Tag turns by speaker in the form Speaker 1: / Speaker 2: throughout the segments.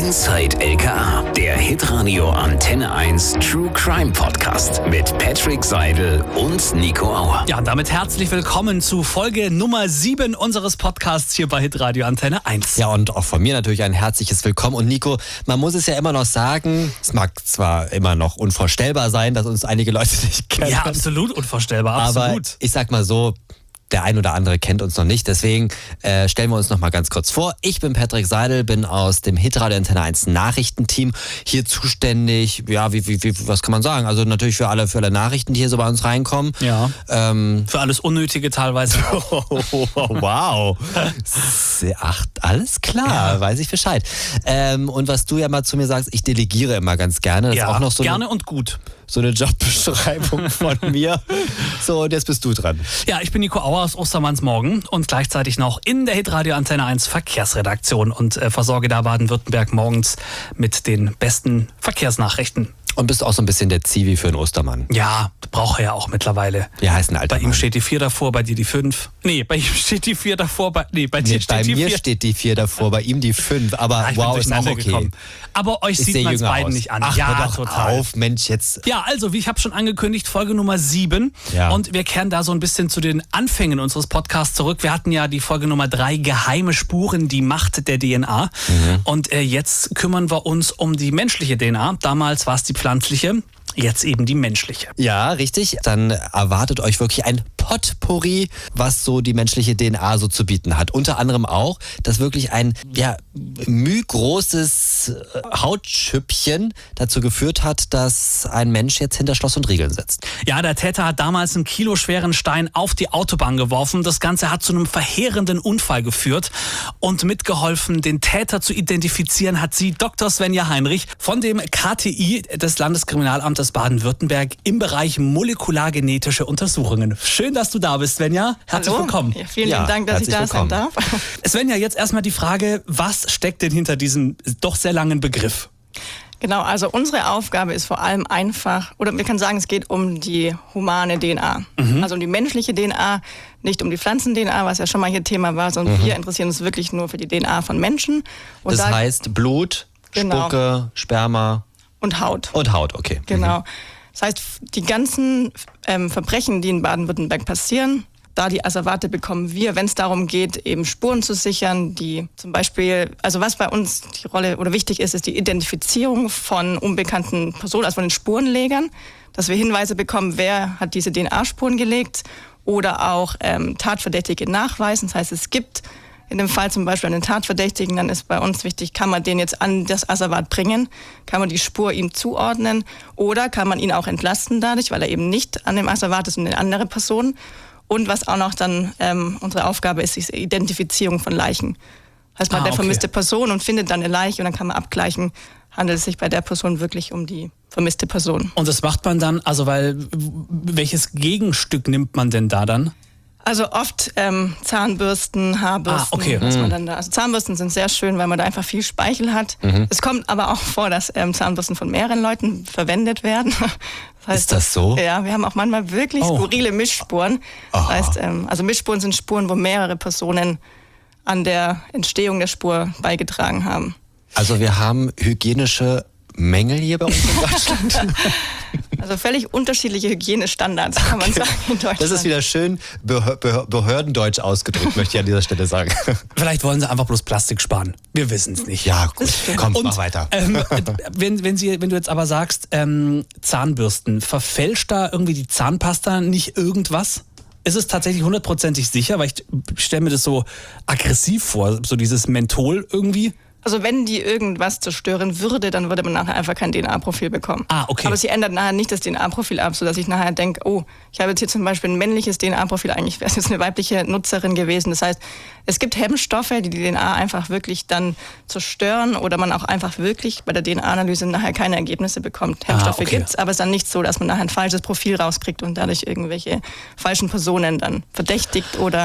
Speaker 1: Inside LKA, der Hitradio Antenne 1 True Crime Podcast mit Patrick Seidel und Nico Auer.
Speaker 2: Ja, damit herzlich willkommen zu Folge Nummer 7 unseres Podcasts hier bei Hitradio Antenne 1.
Speaker 3: Ja, und auch von mir natürlich ein herzliches Willkommen. Und Nico, man muss es ja immer noch sagen, es mag zwar immer noch unvorstellbar sein, dass uns einige Leute nicht kennen.
Speaker 2: Ja, absolut unvorstellbar, absolut.
Speaker 3: Aber ich sag mal so, der ein oder andere kennt uns noch nicht, deswegen stellen wir uns noch mal ganz kurz vor. Ich bin Patrick Seidel, bin aus dem Hitradio Antenne 1 Nachrichtenteam hier zuständig, ja, was kann man sagen? Also natürlich für alle Nachrichten, die hier so bei uns reinkommen.
Speaker 2: Ja, für alles Unnötige teilweise.
Speaker 3: Wow. Alles klar, ja. Weiß ich Bescheid. Und was du ja mal zu mir sagst, ich delegiere immer ganz gerne. Das
Speaker 2: ja,
Speaker 3: ist auch noch so
Speaker 2: gerne und gut.
Speaker 3: So eine Jobbeschreibung von mir. So, und jetzt bist du dran.
Speaker 2: Ja, ich bin Nico Auer aus Ostermannsmorgen und gleichzeitig noch in der Hitradio Antenne 1 Verkehrsredaktion und versorge da Baden-Württemberg morgens mit den besten Verkehrsnachrichten.
Speaker 3: Und bist auch so ein bisschen der Zivi für einen Ostermann.
Speaker 2: Ja, braucht er ja auch mittlerweile.
Speaker 3: Wie heißt ein alter
Speaker 2: Bei ihm
Speaker 3: Mann?
Speaker 2: steht die 4 davor, bei dir die 5. Nee, bei ihm steht die 4 davor, bei dir
Speaker 3: bei
Speaker 2: steht die 4.
Speaker 3: mir steht die 4 davor, bei ihm die 5. Aber
Speaker 2: Ich
Speaker 3: wow,
Speaker 2: bin
Speaker 3: ist auch okay.
Speaker 2: gekommen. Aber euch sieht man es beiden nicht an.
Speaker 3: Ach,
Speaker 2: ja,
Speaker 3: hör doch
Speaker 2: total.
Speaker 3: auf, Mensch, jetzt.
Speaker 2: Ja, also, wie ich habe schon angekündigt, Folge Nummer 7.
Speaker 3: Ja.
Speaker 2: Und wir kehren da so ein bisschen zu den Anfängen unseres Podcasts zurück. Wir hatten ja die Folge Nummer 3, geheime Spuren, die Macht der DNA. Und jetzt kümmern wir uns um die menschliche DNA. Damals war es die pflanzliche. Jetzt eben die menschliche.
Speaker 3: Ja, richtig. Dann erwartet euch wirklich ein Potpourri, was so die menschliche DNA so zu bieten hat. Unter anderem auch, dass wirklich ein großes Hautschüppchen dazu geführt hat, dass ein Mensch jetzt hinter Schloss und Riegeln sitzt.
Speaker 2: Ja, der Täter hat damals einen kiloschweren Stein auf die Autobahn geworfen. Das Ganze hat zu einem verheerenden Unfall geführt. Und mitgeholfen, den Täter zu identifizieren, hat sie Dr. Svenja Heinrich von dem KTI des Landeskriminalamtes Baden-Württemberg im Bereich molekulargenetische Untersuchungen. Schön, dass du da bist, Svenja. Herzlich willkommen.
Speaker 4: Ja, vielen Dank, dass ich da sein darf.
Speaker 2: Svenja, jetzt erstmal die Frage, was steckt denn hinter diesem doch sehr langen Begriff?
Speaker 4: Genau, also unsere Aufgabe ist vor allem einfach, oder wir können sagen, es geht um die humane DNA. Also um die menschliche DNA, nicht um die Pflanzen-DNA, was ja schon mal hier Thema war, sondern wir interessieren uns wirklich nur für die DNA von Menschen. Und
Speaker 3: das heißt Blut, Spucke, Sperma
Speaker 4: und Haut.
Speaker 3: Und Haut, okay.
Speaker 4: Genau. Das heißt, die ganzen Verbrechen, die in Baden-Württemberg passieren, da die Asservate bekommen wir, wenn es darum geht, eben Spuren zu sichern, die zum Beispiel, also was bei uns die Rolle oder wichtig ist, ist die Identifizierung von unbekannten Personen, also von den Spurenlegern, dass wir Hinweise bekommen, wer hat diese DNA-Spuren gelegt oder auch Tatverdächtige nachweisen. Das heißt, es gibt in dem Fall zum Beispiel einen Tatverdächtigen, dann ist bei uns wichtig, kann man den jetzt an das Asservat bringen, kann man die Spur ihm zuordnen oder kann man ihn auch entlasten dadurch, weil er eben nicht an dem Asservat ist und eine andere Person. Und was auch noch dann unsere Aufgabe ist, ist die Identifizierung von Leichen. Heißt, man hat eine vermisste Person und findet dann eine Leiche und dann kann man abgleichen, handelt es sich bei der Person wirklich um die vermisste Person.
Speaker 2: Und das macht man dann, also welches Gegenstück nimmt man denn da dann?
Speaker 4: Also oft Zahnbürsten, Haarbürsten, was man dann da. Also Zahnbürsten sind sehr schön, weil man da einfach viel Speichel hat. Es kommt aber auch vor, dass Zahnbürsten von mehreren Leuten verwendet werden. Das heißt,
Speaker 3: ist das so?
Speaker 4: Ja, wir haben auch manchmal wirklich skurrile Mischspuren. Das heißt, also Mischspuren sind Spuren, wo mehrere Personen an der Entstehung der Spur beigetragen haben.
Speaker 3: Also wir haben hygienische Mängel hier bei uns in Deutschland.
Speaker 4: Also völlig unterschiedliche Hygienestandards, kann man sagen, in Deutschland.
Speaker 3: Das ist wieder schön behördendeutsch ausgedrückt, möchte ich an dieser Stelle sagen.
Speaker 2: Vielleicht wollen sie einfach bloß Plastik sparen. Wir wissen es nicht.
Speaker 3: Ja, gut. Komm, mach weiter.
Speaker 2: Wenn du jetzt aber sagst, Zahnbürsten, verfälscht da irgendwie die Zahnpasta nicht irgendwas? Ist es tatsächlich 100%ig sicher? Weil ich stelle mir das so aggressiv vor, so dieses Menthol irgendwie.
Speaker 4: Also wenn die irgendwas zerstören würde, dann würde man nachher einfach kein DNA-Profil bekommen.
Speaker 2: Okay.
Speaker 4: Aber sie ändert nachher nicht das DNA-Profil ab, sodass ich nachher denke, oh, ich habe jetzt hier zum Beispiel ein männliches DNA-Profil, eigentlich wäre es jetzt eine weibliche Nutzerin gewesen. Das heißt, es gibt Hemmstoffe, die die DNA einfach wirklich dann zerstören oder man auch einfach wirklich bei der DNA-Analyse nachher keine Ergebnisse bekommt. Hemmstoffe gibt's, aber es ist dann nicht so, dass man nachher ein falsches Profil rauskriegt und dadurch irgendwelche falschen Personen dann verdächtigt oder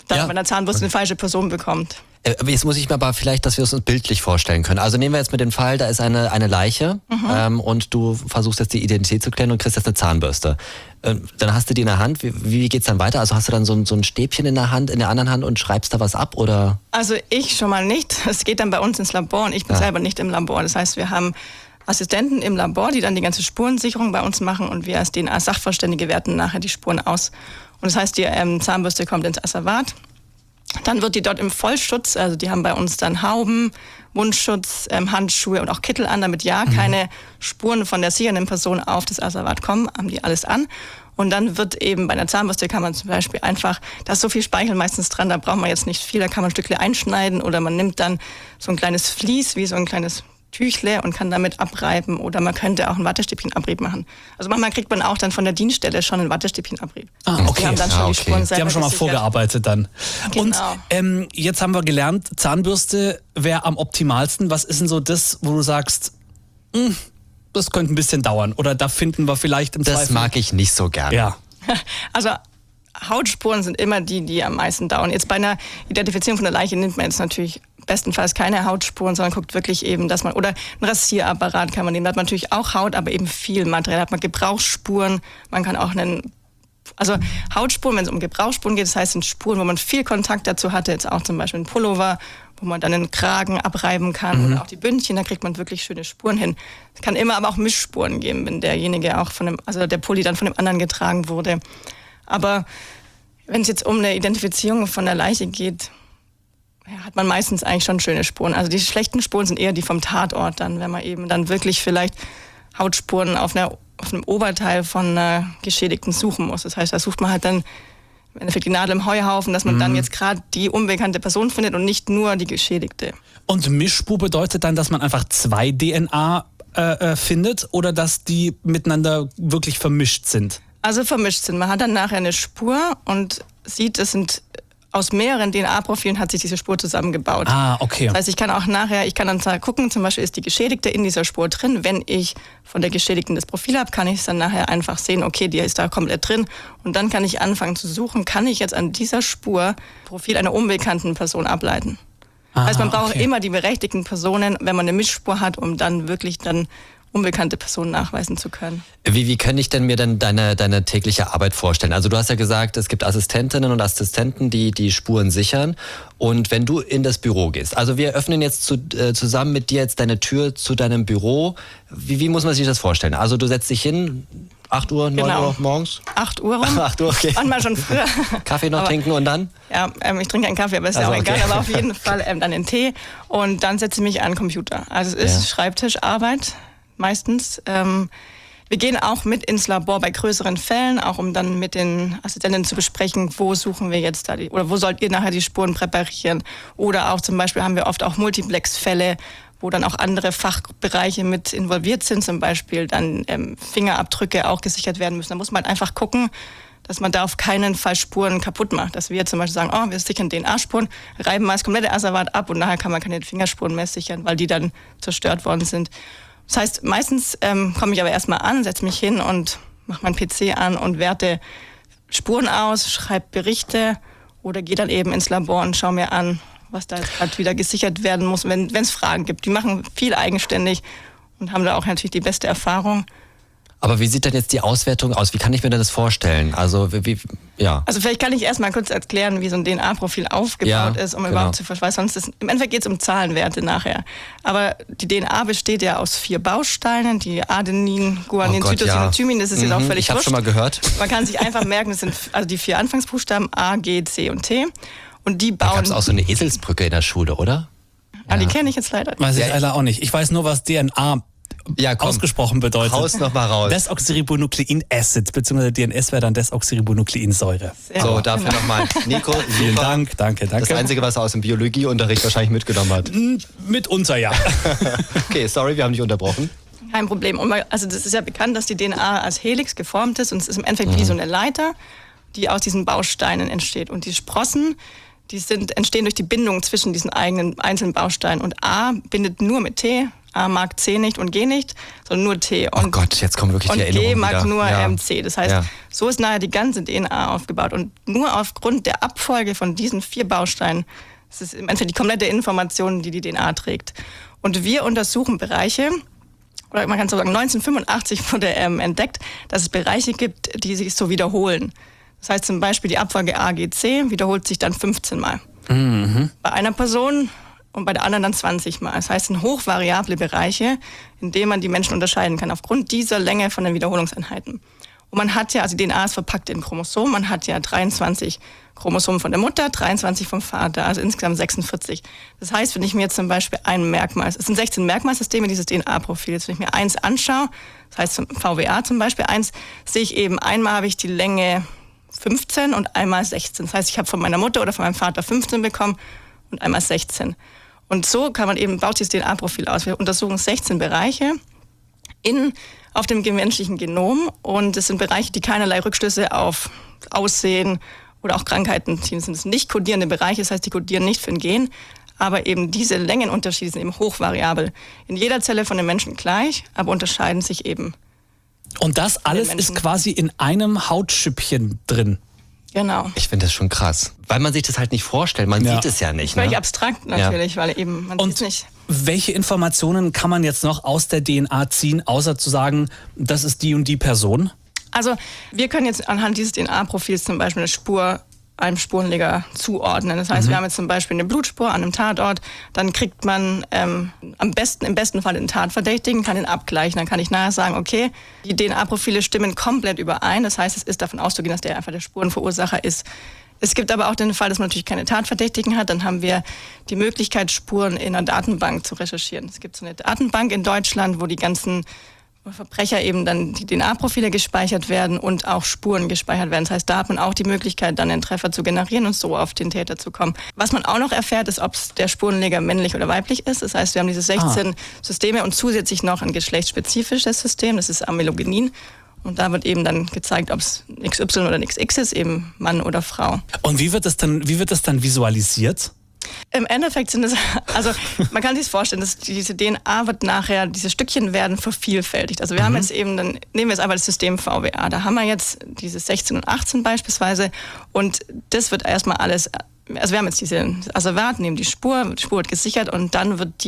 Speaker 4: da man bei der Zahnbürste eine falsche Person bekommt.
Speaker 3: Jetzt muss ich mir aber vielleicht, dass wir es uns bildlich vorstellen können. Also nehmen wir jetzt mit dem Fall, da ist eine Leiche und du versuchst jetzt die Identität zu klären und kriegst jetzt eine Zahnbürste. Dann hast du die in der Hand. Wie geht's dann weiter? Also hast du dann so ein Stäbchen in der anderen Hand und schreibst da was ab, oder? Also
Speaker 4: ich schon mal nicht. Es geht dann bei uns ins Labor und ich bin selber nicht im Labor. Das heißt, wir haben Assistenten im Labor, die dann die ganze Spurensicherung bei uns machen und wir als DNA-Sachverständige werten nachher die Spuren aus. Und das heißt, die Zahnbürste kommt ins Asservat. Dann wird die dort im Vollschutz, also die haben bei uns dann Hauben, Mundschutz, Handschuhe und auch Kittel an, damit keine Spuren von der sichernden Person auf das Asservat kommen, haben die alles an. Und dann wird eben bei einer Zahnbürste kann man zum Beispiel einfach, da ist so viel Speichel meistens dran, da braucht man jetzt nicht viel, da kann man ein Stückchen einschneiden oder man nimmt dann so ein kleines Vlies, wie so ein kleines Tüchle und kann damit abreiben oder man könnte auch einen Wattestäbchenabrieb machen. Also manchmal kriegt man auch dann von der Dienststelle schon einen Wattestäbchenabrieb.
Speaker 2: Okay.
Speaker 4: Die haben dann schon die Spuren selber
Speaker 2: Die haben schon mal
Speaker 4: gesichert.
Speaker 2: vorgearbeitet dann.
Speaker 4: Genau.
Speaker 2: Und jetzt haben wir gelernt, Zahnbürste wäre am optimalsten. Was ist denn so das, wo du sagst, das könnte ein bisschen dauern oder da finden wir vielleicht im Zweifel...
Speaker 3: Das mag ich nicht so gern.
Speaker 2: Ja.
Speaker 4: Also Hautspuren sind immer die am meisten dauern. Jetzt bei einer Identifizierung von der Leiche nimmt man jetzt natürlich bestenfalls keine Hautspuren, sondern guckt wirklich eben, dass man, oder ein Rasierapparat kann man nehmen, da hat man natürlich auch Haut, aber eben viel Material, da hat man Gebrauchsspuren, man kann auch also Hautspuren, wenn es um Gebrauchsspuren geht, das heißt, sind Spuren, wo man viel Kontakt dazu hatte, jetzt auch zum Beispiel ein Pullover, wo man dann den Kragen abreiben kann oder auch die Bündchen, da kriegt man wirklich schöne Spuren hin. Es kann immer aber auch Mischspuren geben, wenn derjenige auch also der Pulli dann von dem anderen getragen wurde. Aber wenn es jetzt um eine Identifizierung von der Leiche geht, hat man meistens eigentlich schon schöne Spuren. Also die schlechten Spuren sind eher die vom Tatort dann, wenn man eben dann wirklich vielleicht Hautspuren auf einem Oberteil von einer Geschädigten suchen muss. Das heißt, da sucht man halt dann im Endeffekt die Nadel im Heuhaufen, dass man dann jetzt gerade die unbekannte Person findet und nicht nur die Geschädigte.
Speaker 2: Und Mischspur bedeutet dann, dass man einfach 2 DNA findet oder dass die miteinander wirklich vermischt sind?
Speaker 4: Also vermischt sind. Man hat dann nachher eine Spur und sieht, es sind aus mehreren DNA-Profilen hat sich diese Spur zusammengebaut.
Speaker 2: Okay.
Speaker 4: Das heißt, ich kann dann gucken, zum Beispiel ist die Geschädigte in dieser Spur drin. Wenn ich von der Geschädigten das Profil habe, kann ich es dann nachher einfach sehen, okay, die ist da komplett drin. Und dann kann ich anfangen zu suchen, kann ich jetzt an dieser Spur Profil einer unbekannten Person ableiten. Das heißt, man braucht immer die berechtigten Personen, wenn man eine Mischspur hat, um dann wirklich unbekannte Personen nachweisen zu können.
Speaker 3: Wie kann ich denn mir denn deine tägliche Arbeit vorstellen? Also du hast ja gesagt, es gibt Assistentinnen und Assistenten, die Spuren sichern. Und wenn du in das Büro gehst, also wir öffnen jetzt zusammen mit dir jetzt deine Tür zu deinem Büro. Wie muss man sich das vorstellen? Also du setzt dich hin, 8 Uhr, 9 Uhr morgens?
Speaker 4: 8 Uhr rum.
Speaker 3: 8 Uhr, okay.
Speaker 4: Manchmal schon früher.
Speaker 3: Kaffee noch trinken und dann?
Speaker 4: Ja, ich trinke keinen Kaffee, aber ist ja auch egal. Aber auf jeden Fall dann den Tee und dann setze ich mich an den Computer. Also es ist Schreibtischarbeit. Meistens. Wir gehen auch mit ins Labor bei größeren Fällen, auch um dann mit den Assistenten zu besprechen, wo suchen wir jetzt oder wo sollt ihr nachher die Spuren präparieren. Oder auch zum Beispiel haben wir oft auch Multiplex-Fälle, wo dann auch andere Fachbereiche mit involviert sind, zum Beispiel dann Fingerabdrücke auch gesichert werden müssen. Da muss man halt einfach gucken, dass man da auf keinen Fall Spuren kaputt macht. Dass wir zum Beispiel sagen, wir sichern DNA-Spuren, reiben mal das komplette Asservat ab und nachher kann man keine Fingerspuren mehr sichern, weil die dann zerstört worden sind. Das heißt, meistens komme ich aber erstmal an, setze mich hin und mache meinen PC an und werte Spuren aus, schreibe Berichte oder gehe dann eben ins Labor und schaue mir an, was da jetzt gerade wieder gesichert werden muss, wenn es Fragen gibt. Die machen viel eigenständig und haben da auch natürlich die beste Erfahrung.
Speaker 3: Aber wie sieht denn jetzt die Auswertung aus? Wie kann ich mir denn das vorstellen? Also
Speaker 4: Also vielleicht kann ich erstmal kurz erklären, wie so ein DNA-Profil aufgebaut ist, um überhaupt zu verstehen, weil sonst im Endeffekt geht es um Zahlenwerte nachher. Aber die DNA besteht ja aus 4 Bausteinen, die Adenin, Guanin, Cytosin und Thymin, das ist jetzt auch völlig
Speaker 3: Ich habe schon mal gehört.
Speaker 4: Man kann sich einfach merken, das sind also die 4 Anfangsbuchstaben A, G, C und T. Und die bauen...
Speaker 3: Da gab es auch so eine Eselsbrücke in der Schule, oder?
Speaker 4: Die kenne ich jetzt leider nicht.
Speaker 2: Weiß ich leider auch nicht. Ich weiß nur, was DNA ausgesprochen bedeutet.
Speaker 3: Haus noch mal raus.
Speaker 2: Desoxyribonukleinacid, beziehungsweise DNS wäre dann Desoxyribonukleinsäure.
Speaker 3: So, dafür nochmal. Nico,
Speaker 2: vielen Dank, danke.
Speaker 3: Das Einzige, was er aus dem Biologieunterricht wahrscheinlich mitgenommen hat.
Speaker 2: Mitunter, ja.
Speaker 3: Okay, sorry, wir haben dich unterbrochen.
Speaker 4: Kein Problem. Also das ist ja bekannt, dass die DNA als Helix geformt ist und es ist im Endeffekt wie so eine Leiter, die aus diesen Bausteinen entsteht. Und die Sprossen, die entstehen durch die Bindung zwischen diesen einzelnen Bausteinen. Und A bindet nur mit T A mag C nicht und G nicht, sondern nur T.
Speaker 3: Oh Gott, jetzt kommen wirklich die Erinnerungen
Speaker 4: G mag
Speaker 3: wieder.
Speaker 4: nur C. Das heißt, so ist nachher die ganze DNA aufgebaut. Und nur aufgrund der Abfolge von diesen 4 Bausteinen, das ist im Endeffekt die komplette Information, die DNA trägt. Und wir untersuchen Bereiche, oder man kann so sagen, 1985 wurde entdeckt, dass es Bereiche gibt, die sich so wiederholen. Das heißt zum Beispiel die Abfolge A, G, C wiederholt sich dann 15 Mal. Mhm. Bei einer Person und bei der anderen dann 20 Mal. Das heißt, es sind hochvariable Bereiche, in denen man die Menschen unterscheiden kann, aufgrund dieser Länge von den Wiederholungseinheiten. Und man hat ja, also die DNA ist verpackt in Chromosomen, man hat ja 23 Chromosomen von der Mutter, 23 vom Vater, also insgesamt 46. Das heißt, wenn ich mir jetzt zum Beispiel ein Merkmal, es sind 16 Merkmalsysteme dieses DNA-Profils, wenn ich mir eins anschaue, das heißt VWA zum Beispiel, eins sehe ich eben, einmal habe ich die Länge 15 und einmal 16. Das heißt, ich habe von meiner Mutter oder von meinem Vater 15 bekommen und einmal 16. Und so kann man eben, baut dieses DNA-Profil aus. Wir untersuchen 16 Bereiche auf dem menschlichen Genom und es sind Bereiche, die keinerlei Rückschlüsse auf Aussehen oder auch Krankheiten ziehen. Das sind nicht kodierende Bereiche, das heißt, die kodieren nicht für ein Gen, aber eben diese Längenunterschiede sind eben hochvariabel. In jeder Zelle von den Menschen gleich, aber unterscheiden sich eben.
Speaker 2: Und das alles ist quasi in einem Hautschüppchen drin.
Speaker 4: Genau.
Speaker 3: Ich finde das schon krass, weil man sich das halt nicht vorstellt, man sieht es ja nicht.
Speaker 4: Völlig abstrakt natürlich, weil eben man sieht es nicht.
Speaker 2: Welche Informationen kann man jetzt noch aus der DNA ziehen, außer zu sagen, das ist die und die Person?
Speaker 4: Also wir können jetzt anhand dieses DNA-Profils zum Beispiel eine Spur einem Spurenleger zuordnen. Das heißt, wir haben jetzt zum Beispiel eine Blutspur an einem Tatort, dann kriegt man im besten Fall den Tatverdächtigen, kann ihn abgleichen. Dann kann ich nachher sagen, okay, die DNA-Profile stimmen komplett überein. Das heißt, es ist davon auszugehen, dass der einfach der Spurenverursacher ist. Es gibt aber auch den Fall, dass man natürlich keine Tatverdächtigen hat. Dann haben wir die Möglichkeit, Spuren in einer Datenbank zu recherchieren. Es gibt so eine Datenbank in Deutschland, wo die ganzen Verbrecher eben dann die DNA-Profile gespeichert werden und auch Spuren gespeichert werden. Das heißt, da hat man auch die Möglichkeit, dann einen Treffer zu generieren und so auf den Täter zu kommen. Was man auch noch erfährt, ist, ob der Spurenleger männlich oder weiblich ist. Das heißt, wir haben diese 16 Systeme und zusätzlich noch ein geschlechtsspezifisches System, das ist Amelogenin. Und da wird eben dann gezeigt, ob es XY oder XX ist, eben Mann oder Frau.
Speaker 2: Und wie wird das dann visualisiert?
Speaker 4: Im Endeffekt sind es, also man kann sich vorstellen, dass diese DNA wird nachher, diese Stückchen werden vervielfältigt. Also wir haben jetzt eben, dann nehmen wir jetzt einfach das System VWA. Da haben wir jetzt diese 16 und 18 beispielsweise und das wird erstmal alles, also wir haben jetzt diese Asservat, nehmen die Spur wird gesichert und dann wird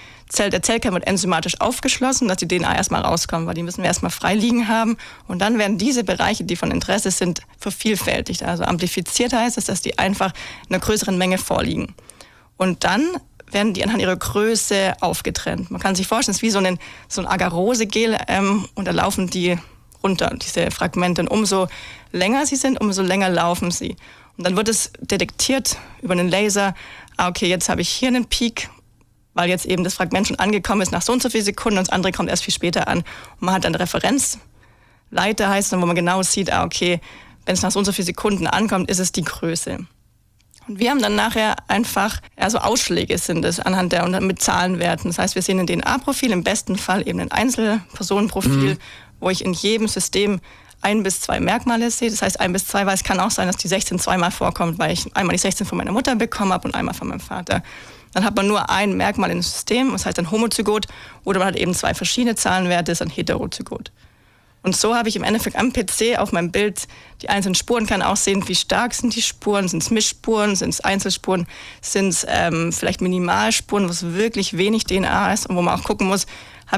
Speaker 4: der Zellkern wird enzymatisch aufgeschlossen, dass die DNA erstmal rauskommt, weil die müssen wir erstmal frei liegen haben. Und dann werden diese Bereiche, die von Interesse sind, vervielfältigt. Also amplifiziert heißt es, dass die einfach in einer größeren Menge vorliegen. Und dann werden die anhand ihrer Größe aufgetrennt. Man kann sich vorstellen, es ist wie so ein Agarose-Gel und da laufen die runter, diese Fragmente. Und umso länger sie sind, umso länger laufen sie. Und dann wird es detektiert über einen Laser, okay, jetzt habe ich hier einen Peak, weil jetzt eben das Fragment schon angekommen ist nach so und so vielen Sekunden und das andere kommt erst viel später an. Und man hat dann Referenzleiter, heißt dann, wo man genau sieht, okay, wenn es nach so und so vielen Sekunden ankommt, ist es die Größe. Und wir haben dann nachher einfach, so Ausschläge sind es anhand und mit Zahlenwerten. Das heißt, wir sehen ein DNA-Profil, im besten Fall eben ein Einzelpersonenprofil, wo ich in jedem System 1 bis 2 Merkmale sehe. Das heißt 1 bis 2, weil es kann auch sein, dass die 16 zweimal vorkommt, weil ich einmal die 16 von meiner Mutter bekommen habe und einmal von meinem Vater. Dann hat man nur ein Merkmal im System, das heißt ein Homozygot, oder man hat eben 2 verschiedene Zahlenwerte, das ist ein Heterozygot. Und so habe ich im Endeffekt am PC auf meinem Bild die einzelnen Spuren, kann auch sehen, wie stark sind die Spuren, sind es Mischspuren, sind es Einzelspuren, sind es vielleicht Minimalspuren, wo es wirklich wenig DNA ist und wo man auch gucken muss,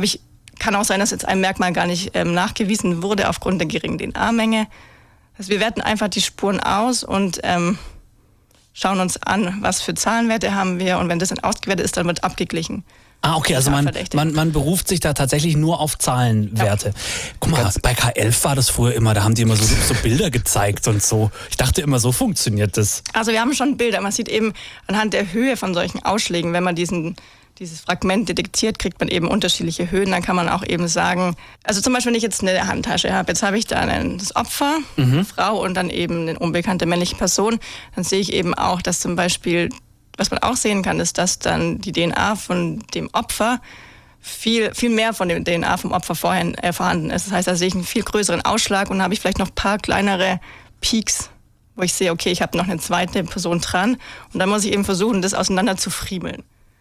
Speaker 4: kann auch sein, dass jetzt ein Merkmal gar nicht nachgewiesen wurde aufgrund der geringen DNA-Menge. Also wir werten einfach die Spuren aus und schauen uns an, was für Zahlenwerte haben wir und wenn das dann ausgewertet ist, dann wird abgeglichen.
Speaker 2: Okay, also man beruft sich da tatsächlich nur auf Zahlenwerte. Ja. Guck mal, bei K11 war das früher immer, da haben die immer so Bilder gezeigt und so. Ich dachte immer, so funktioniert das.
Speaker 4: Also wir haben schon Bilder, man sieht eben anhand der Höhe von solchen Ausschlägen, wenn man dieses Fragment detektiert, kriegt man eben unterschiedliche Höhen. Dann kann man auch eben sagen, also zum Beispiel, wenn ich jetzt eine Handtasche habe, jetzt habe ich da das Opfer, Frau und dann eben eine unbekannte männliche Person, dann sehe ich eben auch, dass zum Beispiel, was man auch sehen kann, ist, dass dann die DNA von dem Opfer viel mehr von der DNA vom Opfer vorher vorhanden ist. Das heißt, da sehe ich einen viel größeren Ausschlag und dann habe ich vielleicht noch ein paar kleinere Peaks, wo ich sehe, okay, ich habe noch eine zweite Person dran und dann muss ich eben versuchen, das auseinander zu friemeln.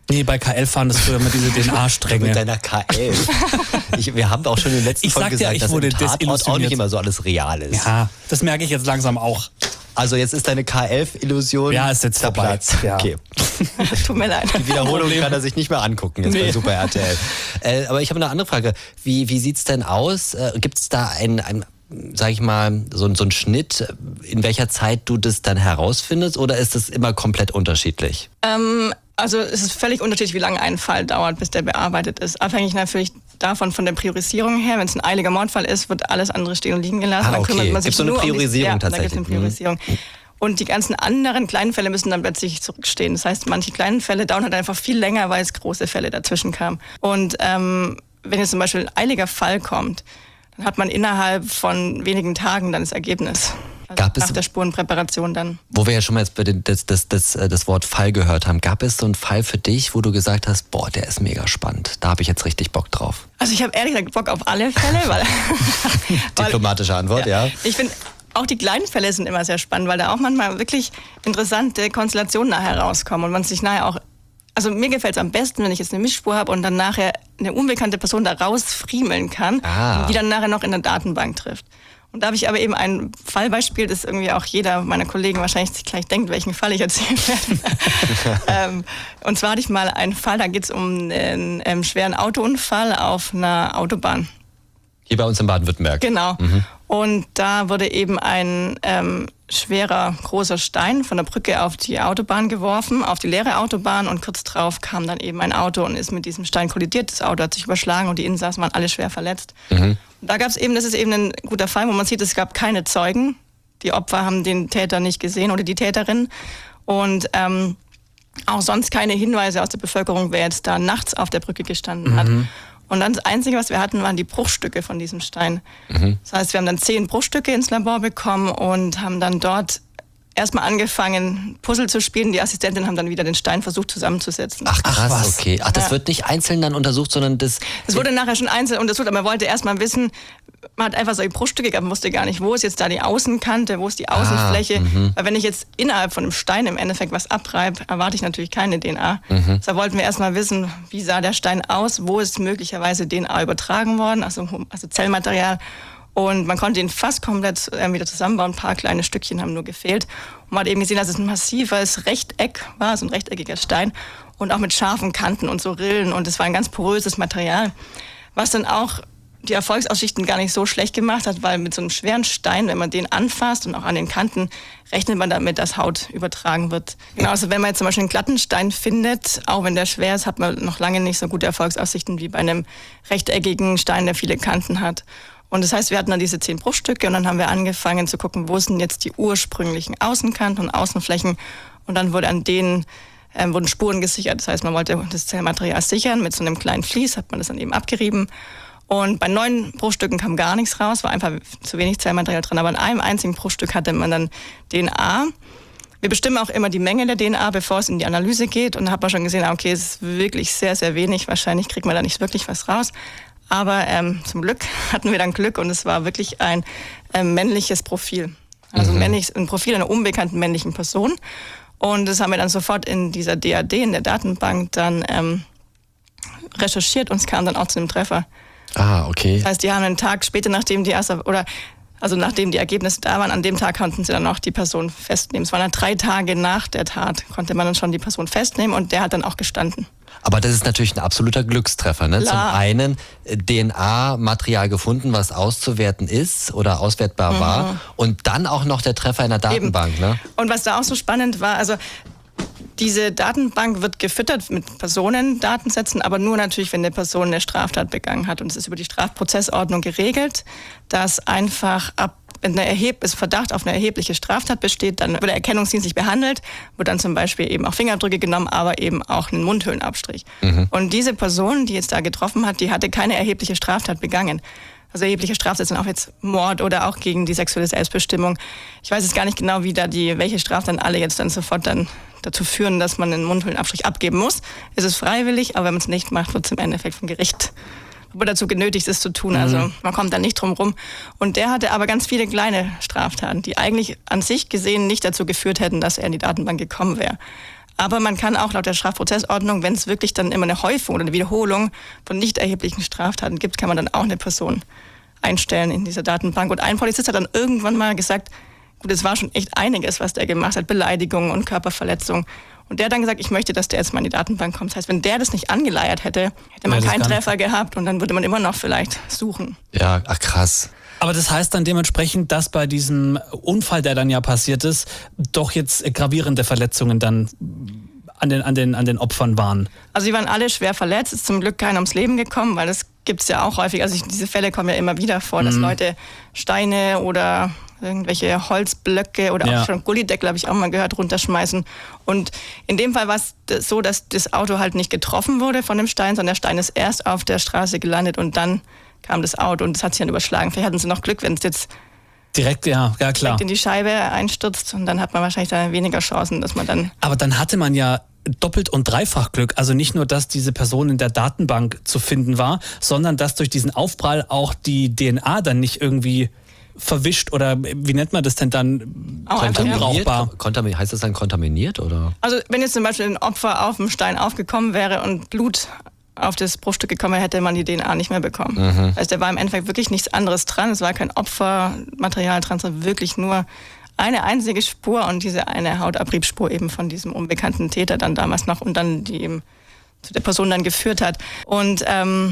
Speaker 2: Nee, bei K11 waren das früher immer diese DNA-Stränge.
Speaker 3: Mit deiner K11. Wir haben auch schon in den letzten Folgen gesagt, dass im Tatort auch nicht immer so alles real ist.
Speaker 2: Ja, das merke ich jetzt langsam auch.
Speaker 3: Also jetzt ist deine K11-Illusion
Speaker 2: ist jetzt vorbei.
Speaker 3: Ja. Okay.
Speaker 4: Tut mir leid.
Speaker 3: Die Wiederholung kann er sich nicht mehr angucken jetzt bei Super RTL. Aber ich habe eine andere Frage. Wie sieht's denn aus? Gibt es da sag ich mal, so einen Schnitt, in welcher Zeit du das dann herausfindest, oder ist das immer komplett unterschiedlich?
Speaker 4: Also es ist völlig unterschiedlich, wie lange ein Fall dauert, bis der bearbeitet ist. Abhängig natürlich davon von der Priorisierung her. Wenn es ein eiliger Mordfall ist, wird alles andere stehen und liegen gelassen.
Speaker 3: Dann
Speaker 4: kümmert man sich
Speaker 3: gibt es so eine Priorisierung tatsächlich?
Speaker 4: Da gibt es eine Priorisierung. Und die ganzen anderen kleinen Fälle müssen dann plötzlich zurückstehen. Das heißt, manche kleinen Fälle dauern halt einfach viel länger, weil es große Fälle dazwischen kamen. Und wenn jetzt zum Beispiel ein eiliger Fall kommt, dann hat man innerhalb von wenigen Tagen dann das Ergebnis. Also nach der Spurenpräparation dann. Wo
Speaker 3: wir ja schon mal jetzt das Wort Fall gehört haben, gab es so einen Fall für dich, wo du gesagt hast, boah, der ist mega spannend, da habe ich jetzt richtig Bock drauf?
Speaker 4: Also ich habe ehrlich gesagt Bock auf alle Fälle.
Speaker 3: Diplomatische Antwort, ja.
Speaker 4: Ich finde, auch die kleinen Fälle sind immer sehr spannend, weil da auch manchmal wirklich interessante Konstellationen nachher rauskommen und man sich nachher auch... Also mir gefällt es am besten, wenn ich jetzt eine Mischspur habe und dann nachher eine unbekannte Person da rausfriemeln kann, die dann nachher noch in der Datenbank trifft. Und da habe ich aber eben ein Fallbeispiel, das irgendwie auch jeder meiner Kollegen wahrscheinlich gleich denkt, welchen Fall ich erzählen werde. Und zwar hatte ich mal einen Fall, da geht es um einen schweren Autounfall auf einer Autobahn.
Speaker 3: Hier bei uns in Baden-Württemberg.
Speaker 4: Genau. Und da wurde eben ein schwerer, großer Stein von der Brücke auf die Autobahn geworfen, auf die leere Autobahn, und kurz drauf kam dann eben ein Auto und ist mit diesem Stein kollidiert. Das Auto hat sich überschlagen und die Insassen waren alle schwer verletzt. Und da gab es eben, das ist eben ein guter Fall, wo man sieht, es gab keine Zeugen. Die Opfer haben den Täter nicht gesehen oder die Täterin. Und auch sonst keine Hinweise aus der Bevölkerung, wer jetzt da nachts auf der Brücke gestanden hat. Und dann das Einzige, was wir hatten, waren die Bruchstücke von diesem Stein. Das heißt, wir haben dann 10 Bruchstücke ins Labor bekommen und haben dann dort erstmal angefangen, Puzzle zu spielen. Die Assistentinnen haben dann wieder den Stein versucht zusammenzusetzen.
Speaker 3: Ach krass, okay. Ach, das wird nicht einzeln dann untersucht, sondern das...
Speaker 4: Es wurde nachher schon einzeln untersucht, aber man wollte erstmal wissen, man hat einfach solche Bruchstücke gehabt, man wusste gar nicht, wo ist jetzt da die Außenkante, wo ist die Außenfläche. Weil wenn ich jetzt innerhalb von einem Stein im Endeffekt was abreibe, erwarte ich natürlich keine DNA. Da wollten wir erstmal wissen, wie sah der Stein aus, wo ist möglicherweise DNA übertragen worden, also Zellmaterial. Und man konnte ihn fast komplett wieder zusammenbauen. Ein paar kleine Stückchen haben nur gefehlt. Und man hat eben gesehen, dass es ein massives Rechteck war, so ein rechteckiger Stein. Und auch mit scharfen Kanten und so Rillen. Und es war ein ganz poröses Material. Was dann auch die Erfolgsaussichten gar nicht so schlecht gemacht hat, weil mit so einem schweren Stein, wenn man den anfasst und auch an den Kanten, rechnet man damit, dass Haut übertragen wird. Genau, also wenn man jetzt zum Beispiel einen glatten Stein findet, auch wenn der schwer ist, hat man noch lange nicht so gute Erfolgsaussichten wie bei einem rechteckigen Stein, der viele Kanten hat. Und das heißt, wir hatten dann diese 10 Bruchstücke und dann haben wir angefangen zu gucken, wo sind jetzt die ursprünglichen Außenkanten und Außenflächen. Und dann wurde an denen wurden Spuren gesichert. Das heißt, man wollte das Zellmaterial sichern. Mit so einem kleinen Vlies hat man das dann eben abgerieben. Und bei 9 Bruchstücken kam gar nichts raus, war einfach zu wenig Zellmaterial drin. Aber in einem einzigen Bruchstück hatte man dann DNA. Wir bestimmen auch immer die Menge der DNA, bevor es in die Analyse geht. Und da hat man schon gesehen, okay, es ist wirklich sehr, sehr wenig. Wahrscheinlich kriegt man da nicht wirklich was raus. Aber zum Glück hatten wir dann Glück und es war wirklich ein männliches Profil. Also ein Profil einer unbekannten männlichen Person. Und das haben wir dann sofort in dieser DAD, in der Datenbank, dann recherchiert und es kam dann auch zu einem Treffer.
Speaker 3: Ah, okay.
Speaker 4: Das heißt, die haben einen Tag später, nachdem die Ergebnisse da waren, an dem Tag konnten sie dann auch die Person festnehmen. Es waren dann 3 Tage nach der Tat, konnte man dann schon die Person festnehmen und der hat dann auch gestanden.
Speaker 3: Aber das ist natürlich ein absoluter Glückstreffer, ne? Zum einen DNA-Material gefunden, was auszuwerten ist oder auswertbar war, und dann auch noch der Treffer in der Datenbank, ne?
Speaker 4: Und was da auch so spannend war, also diese Datenbank wird gefüttert mit Personendatensätzen, aber nur natürlich, wenn eine Person eine Straftat begangen hat. Und es ist über die Strafprozessordnung geregelt, dass einfach wenn es Verdacht auf eine erhebliche Straftat besteht, dann wird der Erkennungsdienst behandelt, wird dann zum Beispiel eben auch Fingerabdrücke genommen, aber eben auch einen Mundhöhlenabstrich. Und diese Person, die jetzt da getroffen hat, die hatte keine erhebliche Straftat begangen. Also erhebliche Straftaten sind auch jetzt Mord oder auch gegen die sexuelle Selbstbestimmung. Ich weiß jetzt gar nicht genau, wie welche Straftaten alle jetzt dann sofort dann dazu führen, dass man einen Mundhöhlenabstrich abgeben muss. Es ist freiwillig, aber wenn man es nicht macht, wird es im Endeffekt vom Gericht dazu genötigt, es zu tun. Also man kommt da nicht drum rum. Und der hatte aber ganz viele kleine Straftaten, die eigentlich an sich gesehen nicht dazu geführt hätten, dass er in die Datenbank gekommen wäre. Aber man kann auch laut der Strafprozessordnung, wenn es wirklich dann immer eine Häufung oder eine Wiederholung von nicht erheblichen Straftaten gibt, kann man dann auch eine Person einstellen in dieser Datenbank. Und ein Polizist hat dann irgendwann mal gesagt, gut, es war schon echt einiges, was der gemacht hat, Beleidigung und Körperverletzung. Und der hat dann gesagt, ich möchte, dass der jetzt mal in die Datenbank kommt. Das heißt, wenn der das nicht angeleiert hätte, hätte man keinen Treffer gehabt und dann würde man immer noch vielleicht suchen.
Speaker 3: Ja, ach krass.
Speaker 2: Aber das heißt dann dementsprechend, dass bei diesem Unfall, der dann ja passiert ist, doch jetzt gravierende Verletzungen dann an den Opfern waren.
Speaker 4: Also die waren alle schwer verletzt, ist zum Glück keiner ums Leben gekommen, weil das gibt es ja auch häufig. Also diese Fälle kommen ja immer wieder vor, dass Leute Steine oder irgendwelche Holzblöcke oder auch schon Gullideckel, habe ich auch mal gehört, runterschmeißen. Und in dem Fall war es so, dass das Auto halt nicht getroffen wurde von dem Stein, sondern der Stein ist erst auf der Straße gelandet und dann kam das Auto und das hat sich dann überschlagen. Vielleicht hatten sie noch Glück, wenn es jetzt
Speaker 2: direkt
Speaker 4: in die Scheibe einstürzt und dann hat man wahrscheinlich dann weniger Chancen, dass man dann...
Speaker 2: Aber dann hatte man ja doppelt und dreifach Glück. Also nicht nur, dass diese Person in der Datenbank zu finden war, sondern dass durch diesen Aufprall auch die DNA dann nicht irgendwie verwischt oder wie nennt man das denn dann?
Speaker 3: Unbrauchbar. Heißt das dann kontaminiert oder?
Speaker 4: Also wenn jetzt zum Beispiel ein Opfer auf dem Stein aufgekommen wäre und Blut auf das Bruchstück gekommen wäre, hätte man die DNA nicht mehr bekommen. Also da war im Endeffekt wirklich nichts anderes dran. Es war kein Opfermaterial dran, sondern wirklich nur eine einzige Spur und diese eine Hautabriebspur eben von diesem unbekannten Täter dann damals noch und dann die eben zu der Person dann geführt hat. Und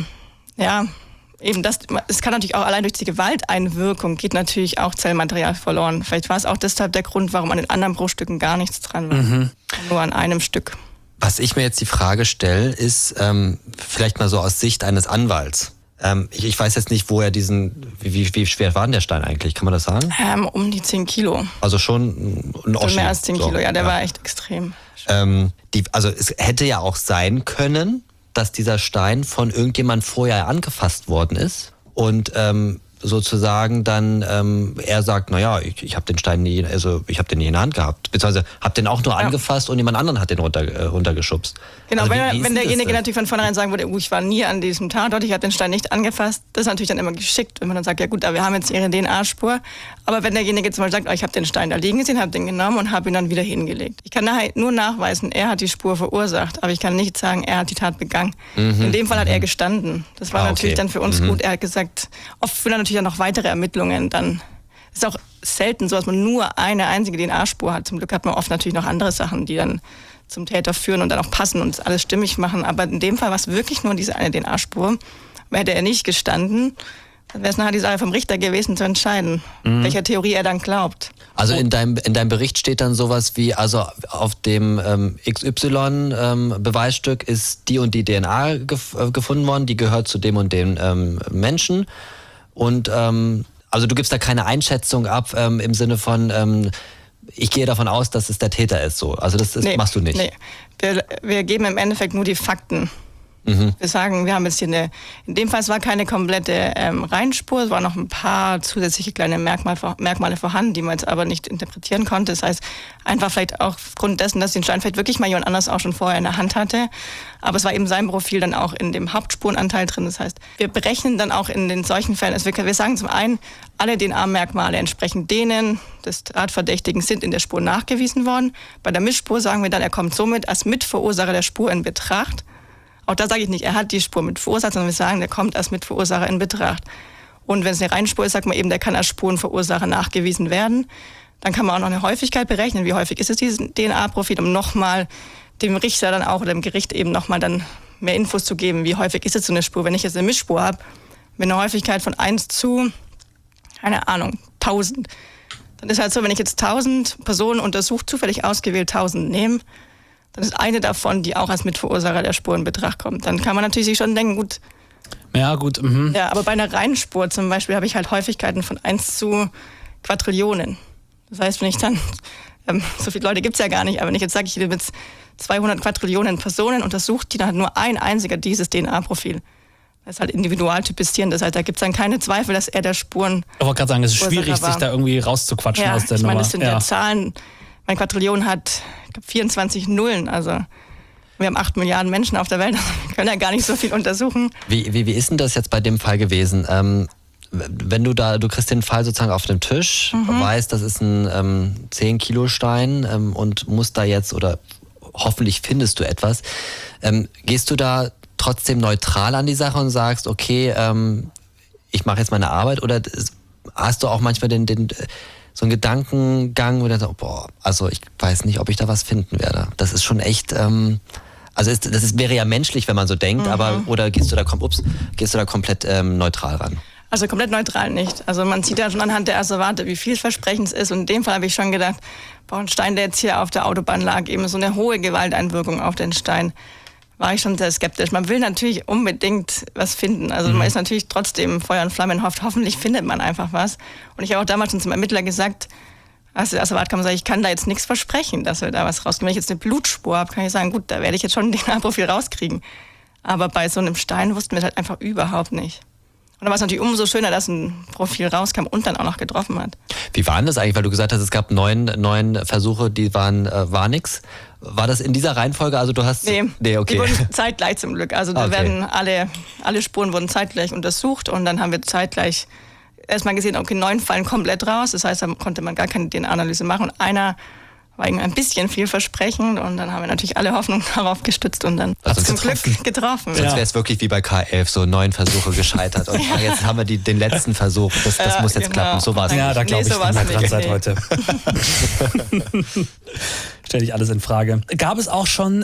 Speaker 4: eben es kann natürlich auch allein durch die Gewalteinwirkung geht natürlich auch Zellmaterial verloren. Vielleicht war es auch deshalb der Grund, warum an den anderen Bruchstücken gar nichts dran war. Nur an einem Stück.
Speaker 3: Was ich mir jetzt die Frage stelle, ist vielleicht mal so aus Sicht eines Anwalts. Ich weiß jetzt nicht, wo er wie schwer war denn der Stein eigentlich? Kann man das sagen?
Speaker 4: Um die 10 Kilo.
Speaker 3: Also schon ein Oschi.
Speaker 4: Mehr als 10 Kilo, ja, der war echt extrem.
Speaker 3: Also es hätte ja auch sein können, dass dieser Stein von irgendjemand vorher angefasst worden ist und sozusagen dann er sagt, naja, ich habe den Stein nie, also ich habe den nie in der Hand gehabt, beziehungsweise habe den auch nur angefasst und jemand anderen hat den runtergeschubst.
Speaker 4: Genau,
Speaker 3: also
Speaker 4: wenn derjenige natürlich von vornherein sagen würde, ich war nie an diesem Tatort, ich habe den Stein nicht angefasst, das ist natürlich dann immer geschickt, wenn man dann sagt, ja gut, wir haben jetzt ihre DNA-Spur, aber wenn derjenige zum Beispiel sagt, ich habe den Stein da liegen gesehen, habe den genommen und habe ihn dann wieder hingelegt. Ich kann nachher nur nachweisen, er hat die Spur verursacht, aber ich kann nicht sagen, er hat die Tat begangen. In dem Fall hat er gestanden. Das war natürlich dann für uns gut. Er hat gesagt, oft führen natürlich dann noch weitere Ermittlungen, dann ist auch selten so, dass man nur eine einzige DNA-Spur hat. Zum Glück hat man oft natürlich noch andere Sachen, die dann zum Täter führen und dann auch passen und das alles stimmig machen. Aber in dem Fall war es wirklich nur diese eine DNA-Spur. Hätte er nicht gestanden, dann wäre es nachher die Sache vom Richter gewesen, zu entscheiden, welcher Theorie er dann glaubt.
Speaker 3: Also in deinem Bericht steht dann sowas wie, also auf dem XY-Beweisstück ist die und die DNA gefunden worden, die gehört zu dem und dem Menschen. Und also du gibst da keine Einschätzung ab im Sinne von, ich gehe davon aus, dass es der Täter ist. So. Also das machst du nicht.
Speaker 4: Nee, wir geben im Endeffekt nur die Fakten. Wir sagen, wir haben jetzt hier in dem Fall, es war keine komplette Reihenspur, es waren noch ein paar zusätzliche kleine Merkmale vorhanden, die man jetzt aber nicht interpretieren konnte. Das heißt, einfach vielleicht auch aufgrund dessen, dass den Stein vielleicht wirklich mal jemand anders auch schon vorher in der Hand hatte. Aber es war eben sein Profil dann auch in dem Hauptspurenanteil drin. Das heißt, wir berechnen dann auch in den solchen Fällen, also wir sagen zum einen, alle DNA-Merkmale entsprechend denen des Tatverdächtigen sind in der Spur nachgewiesen worden. Bei der Mischspur sagen wir dann, er kommt somit als Mitverursacher der Spur in Betracht. Auch da sage ich nicht, er hat die Spur mit verursacht, sondern wir sagen, der kommt als Mitverursacher in Betracht. Und wenn es eine Reihenspur ist, sagt man eben, der kann als Spurenverursacher nachgewiesen werden. Dann kann man auch noch eine Häufigkeit berechnen. Wie häufig ist es dieses DNA-Profil, um nochmal dem Richter dann auch oder dem Gericht eben nochmal dann mehr Infos zu geben. Wie häufig ist es so eine Spur? Wenn ich jetzt eine Mischspur habe, mit einer Häufigkeit von 1 zu, keine Ahnung, 1000. Dann ist halt so, wenn ich jetzt 1000 Personen untersucht, zufällig ausgewählt 1000 nehme, dann ist eine davon, die auch als Mitverursacher der Spur in Betracht kommt. Dann kann man natürlich sich schon denken, gut.
Speaker 2: Ja, gut.
Speaker 4: Ja, aber bei einer Reihenspur zum Beispiel habe ich halt Häufigkeiten von 1 zu Quadrillionen. Das heißt, wenn ich dann, so viele Leute gibt es ja gar nicht, aber wenn ich jetzt sage, ich will mit 200 Quadrillionen Personen untersucht, die dann hat nur ein einziger dieses DNA-Profil. Das ist halt individualtypisierend. Das heißt, da gibt es dann keine Zweifel, dass er der Spuren.
Speaker 2: Ich wollte gerade sagen, es ist schwierig, sich da irgendwie rauszuquatschen aus der Nummer.
Speaker 4: Ich meine, das sind ja Zahlen. Mein Quadrillion hat 24 Nullen, also wir haben 8 Milliarden Menschen auf der Welt, wir können ja gar nicht so viel untersuchen.
Speaker 3: Wie ist denn das jetzt bei dem Fall gewesen? Wenn du kriegst den Fall sozusagen auf dem Tisch, weißt, das ist ein 10-Kilo-Stein und musst da jetzt oder hoffentlich findest du etwas. Gehst du da trotzdem neutral an die Sache und sagst, okay, ich mache jetzt meine Arbeit, oder hast du auch manchmal so einen Gedankengang, wo du sagst, boah, also ich weiß nicht, ob ich da was finden werde. Das ist schon echt, wäre ja menschlich, wenn man so denkt, aber oder gehst du da komplett neutral ran?
Speaker 4: Also komplett neutral nicht. Also man sieht ja schon anhand der Asservate, wie vielversprechend es ist. Und in dem Fall habe ich schon gedacht, boah, ein Stein, der jetzt hier auf der Autobahn lag, eben so eine hohe Gewalteinwirkung auf den Stein, war ich schon sehr skeptisch. Man will natürlich unbedingt was finden. Also man ist natürlich trotzdem Feuer und Flamme, hofft, hoffentlich findet man einfach was. Und ich habe auch damals schon zum Ermittler gesagt, also der Asservat kam und sagt, ich kann da jetzt nichts versprechen, dass wir da was rauskriegen. Wenn ich jetzt eine Blutspur habe, kann ich sagen, gut, da werde ich jetzt schon ein DNA-Profil rauskriegen. Aber bei so einem Stein wussten wir halt einfach überhaupt nicht. Und dann war es natürlich umso schöner, dass ein Profil rauskam und dann auch noch getroffen hat.
Speaker 3: Wie war denn das eigentlich? Weil du gesagt hast, es gab neun Versuche, die war nix. War das in dieser Reihenfolge? Also du hast... Nee, okay.
Speaker 4: Die wurden zeitgleich zum Glück. Also da werden alle Spuren wurden zeitgleich untersucht und dann haben wir zeitgleich erstmal gesehen, okay, 9 fallen komplett raus. Das heißt, da konnte man gar keine DNA-Analyse machen. Und einer war irgendwie ein bisschen vielversprechend und dann haben wir natürlich alle Hoffnung darauf gestützt und dann hat es zum Glück getroffen.
Speaker 3: Sonst wäre es wirklich wie bei K11, so 9 Versuche gescheitert und jetzt haben wir den letzten Versuch. Das muss jetzt klappen. So war es.
Speaker 2: Ja, da glaube ich nicht mehr dran seit heute. Stelle ich alles in Frage. Gab es auch schon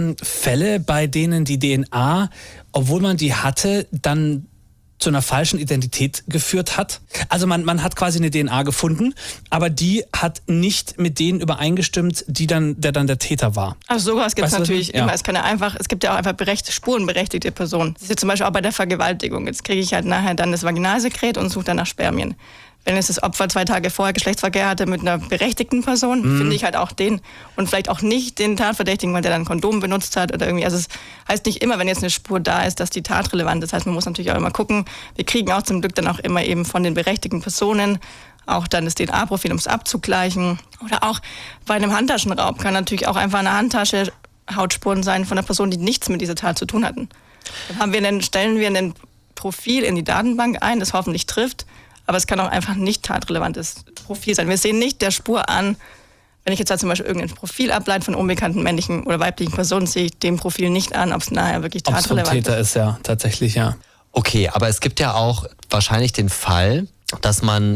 Speaker 2: Fälle, bei denen die DNA, obwohl man die hatte, dann zu einer falschen Identität geführt hat? Also man hat quasi eine DNA gefunden, aber die hat nicht mit denen übereingestimmt, der dann der Täter war.
Speaker 4: Also sowas gibt es natürlich immer. Es gibt ja auch einfach spurenberechtigte Personen. Das ist jetzt zum Beispiel auch bei der Vergewaltigung. Jetzt kriege ich halt nachher dann das Vaginalsekret und suche dann nach Spermien. Wenn jetzt das Opfer 2 Tage vorher Geschlechtsverkehr hatte mit einer berechtigten Person, finde ich halt auch den und vielleicht auch nicht den Tatverdächtigen, weil der dann ein Kondom benutzt hat oder irgendwie. Also es heißt nicht immer, wenn jetzt eine Spur da ist, dass die Tat relevant ist. Das heißt, man muss natürlich auch immer gucken. Wir kriegen auch zum Glück dann auch immer eben von den berechtigten Personen auch dann das DNA-Profil, um es abzugleichen. Oder auch bei einem Handtaschenraub kann natürlich auch einfach eine Handtasche Hautspuren sein von einer Person, die nichts mit dieser Tat zu tun hatten. Dann stellen wir ein Profil in die Datenbank ein, das hoffentlich trifft. Aber es kann auch einfach nicht tatrelevantes Profil sein. Wir sehen nicht der Spur an, wenn ich jetzt zum Beispiel irgendein Profil ableite von unbekannten männlichen oder weiblichen Personen, sehe ich dem Profil nicht an, ob es nachher wirklich tatrelevant ist.
Speaker 2: Ob es vom Täter ist, ja, tatsächlich, ja.
Speaker 3: Okay, aber es gibt ja auch wahrscheinlich den Fall, dass man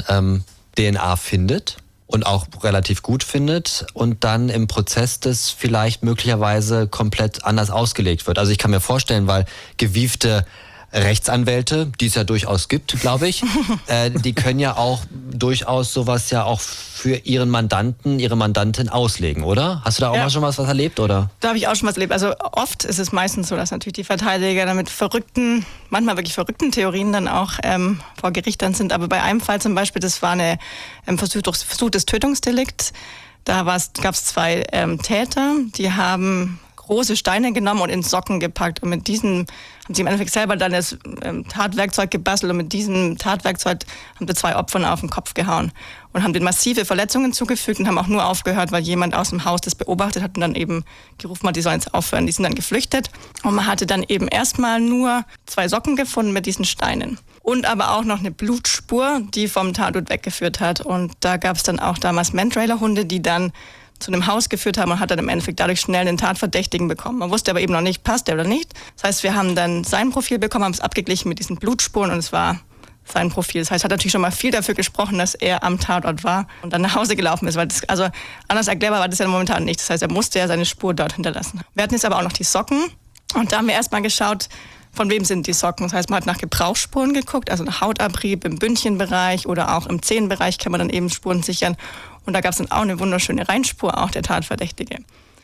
Speaker 3: DNA findet und auch relativ gut findet und dann im Prozess das vielleicht möglicherweise komplett anders ausgelegt wird. Also ich kann mir vorstellen, weil gewiefte Rechtsanwälte, die es ja durchaus gibt, glaube ich, die können ja auch durchaus sowas ja auch für ihren Mandanten, ihre Mandantin auslegen, oder? Hast du da auch mal schon was erlebt, oder?
Speaker 4: Da habe ich auch schon was erlebt. Also oft ist es meistens so, dass natürlich die Verteidiger dann mit manchmal wirklich verrückten Theorien dann auch vor Gericht dann sind. Aber bei einem Fall zum Beispiel, das war ein versuchtes Tötungsdelikt. Da gab es 2 Täter, die haben große Steine genommen und in Socken gepackt. Und mit diesen haben sie im Endeffekt selber dann das Tatwerkzeug gebastelt und mit diesem Tatwerkzeug haben sie 2 Opfern auf den Kopf gehauen und haben denen massive Verletzungen zugefügt und haben auch nur aufgehört, weil jemand aus dem Haus das beobachtet hat und dann eben gerufen hat, die sollen jetzt aufhören. Die sind dann geflüchtet und man hatte dann eben erstmal nur 2 Socken gefunden mit diesen Steinen. Und aber auch noch eine Blutspur, die vom Tatort weggeführt hat. Und da gab es dann auch damals Mantrailer-Hunde, die dann zu einem Haus geführt haben und hat dann im Endeffekt dadurch schnell einen Tatverdächtigen bekommen. Man wusste aber eben noch nicht, passt der oder nicht. Das heißt, wir haben dann sein Profil bekommen, haben es abgeglichen mit diesen Blutspuren und es war sein Profil. Das heißt, hat natürlich schon mal viel dafür gesprochen, dass er am Tatort war und dann nach Hause gelaufen ist. Weil also anders erklärbar war das ja momentan nicht. Das heißt, er musste ja seine Spur dort hinterlassen. Wir hatten jetzt aber auch noch die Socken und da haben wir erstmal geschaut, von wem sind die Socken. Das heißt, man hat nach Gebrauchsspuren geguckt, also nach Hautabrieb im Bündchenbereich oder auch im Zehenbereich kann man dann eben Spuren sichern. Und da gab es dann auch eine wunderschöne Reinspur, auch der Tatverdächtige.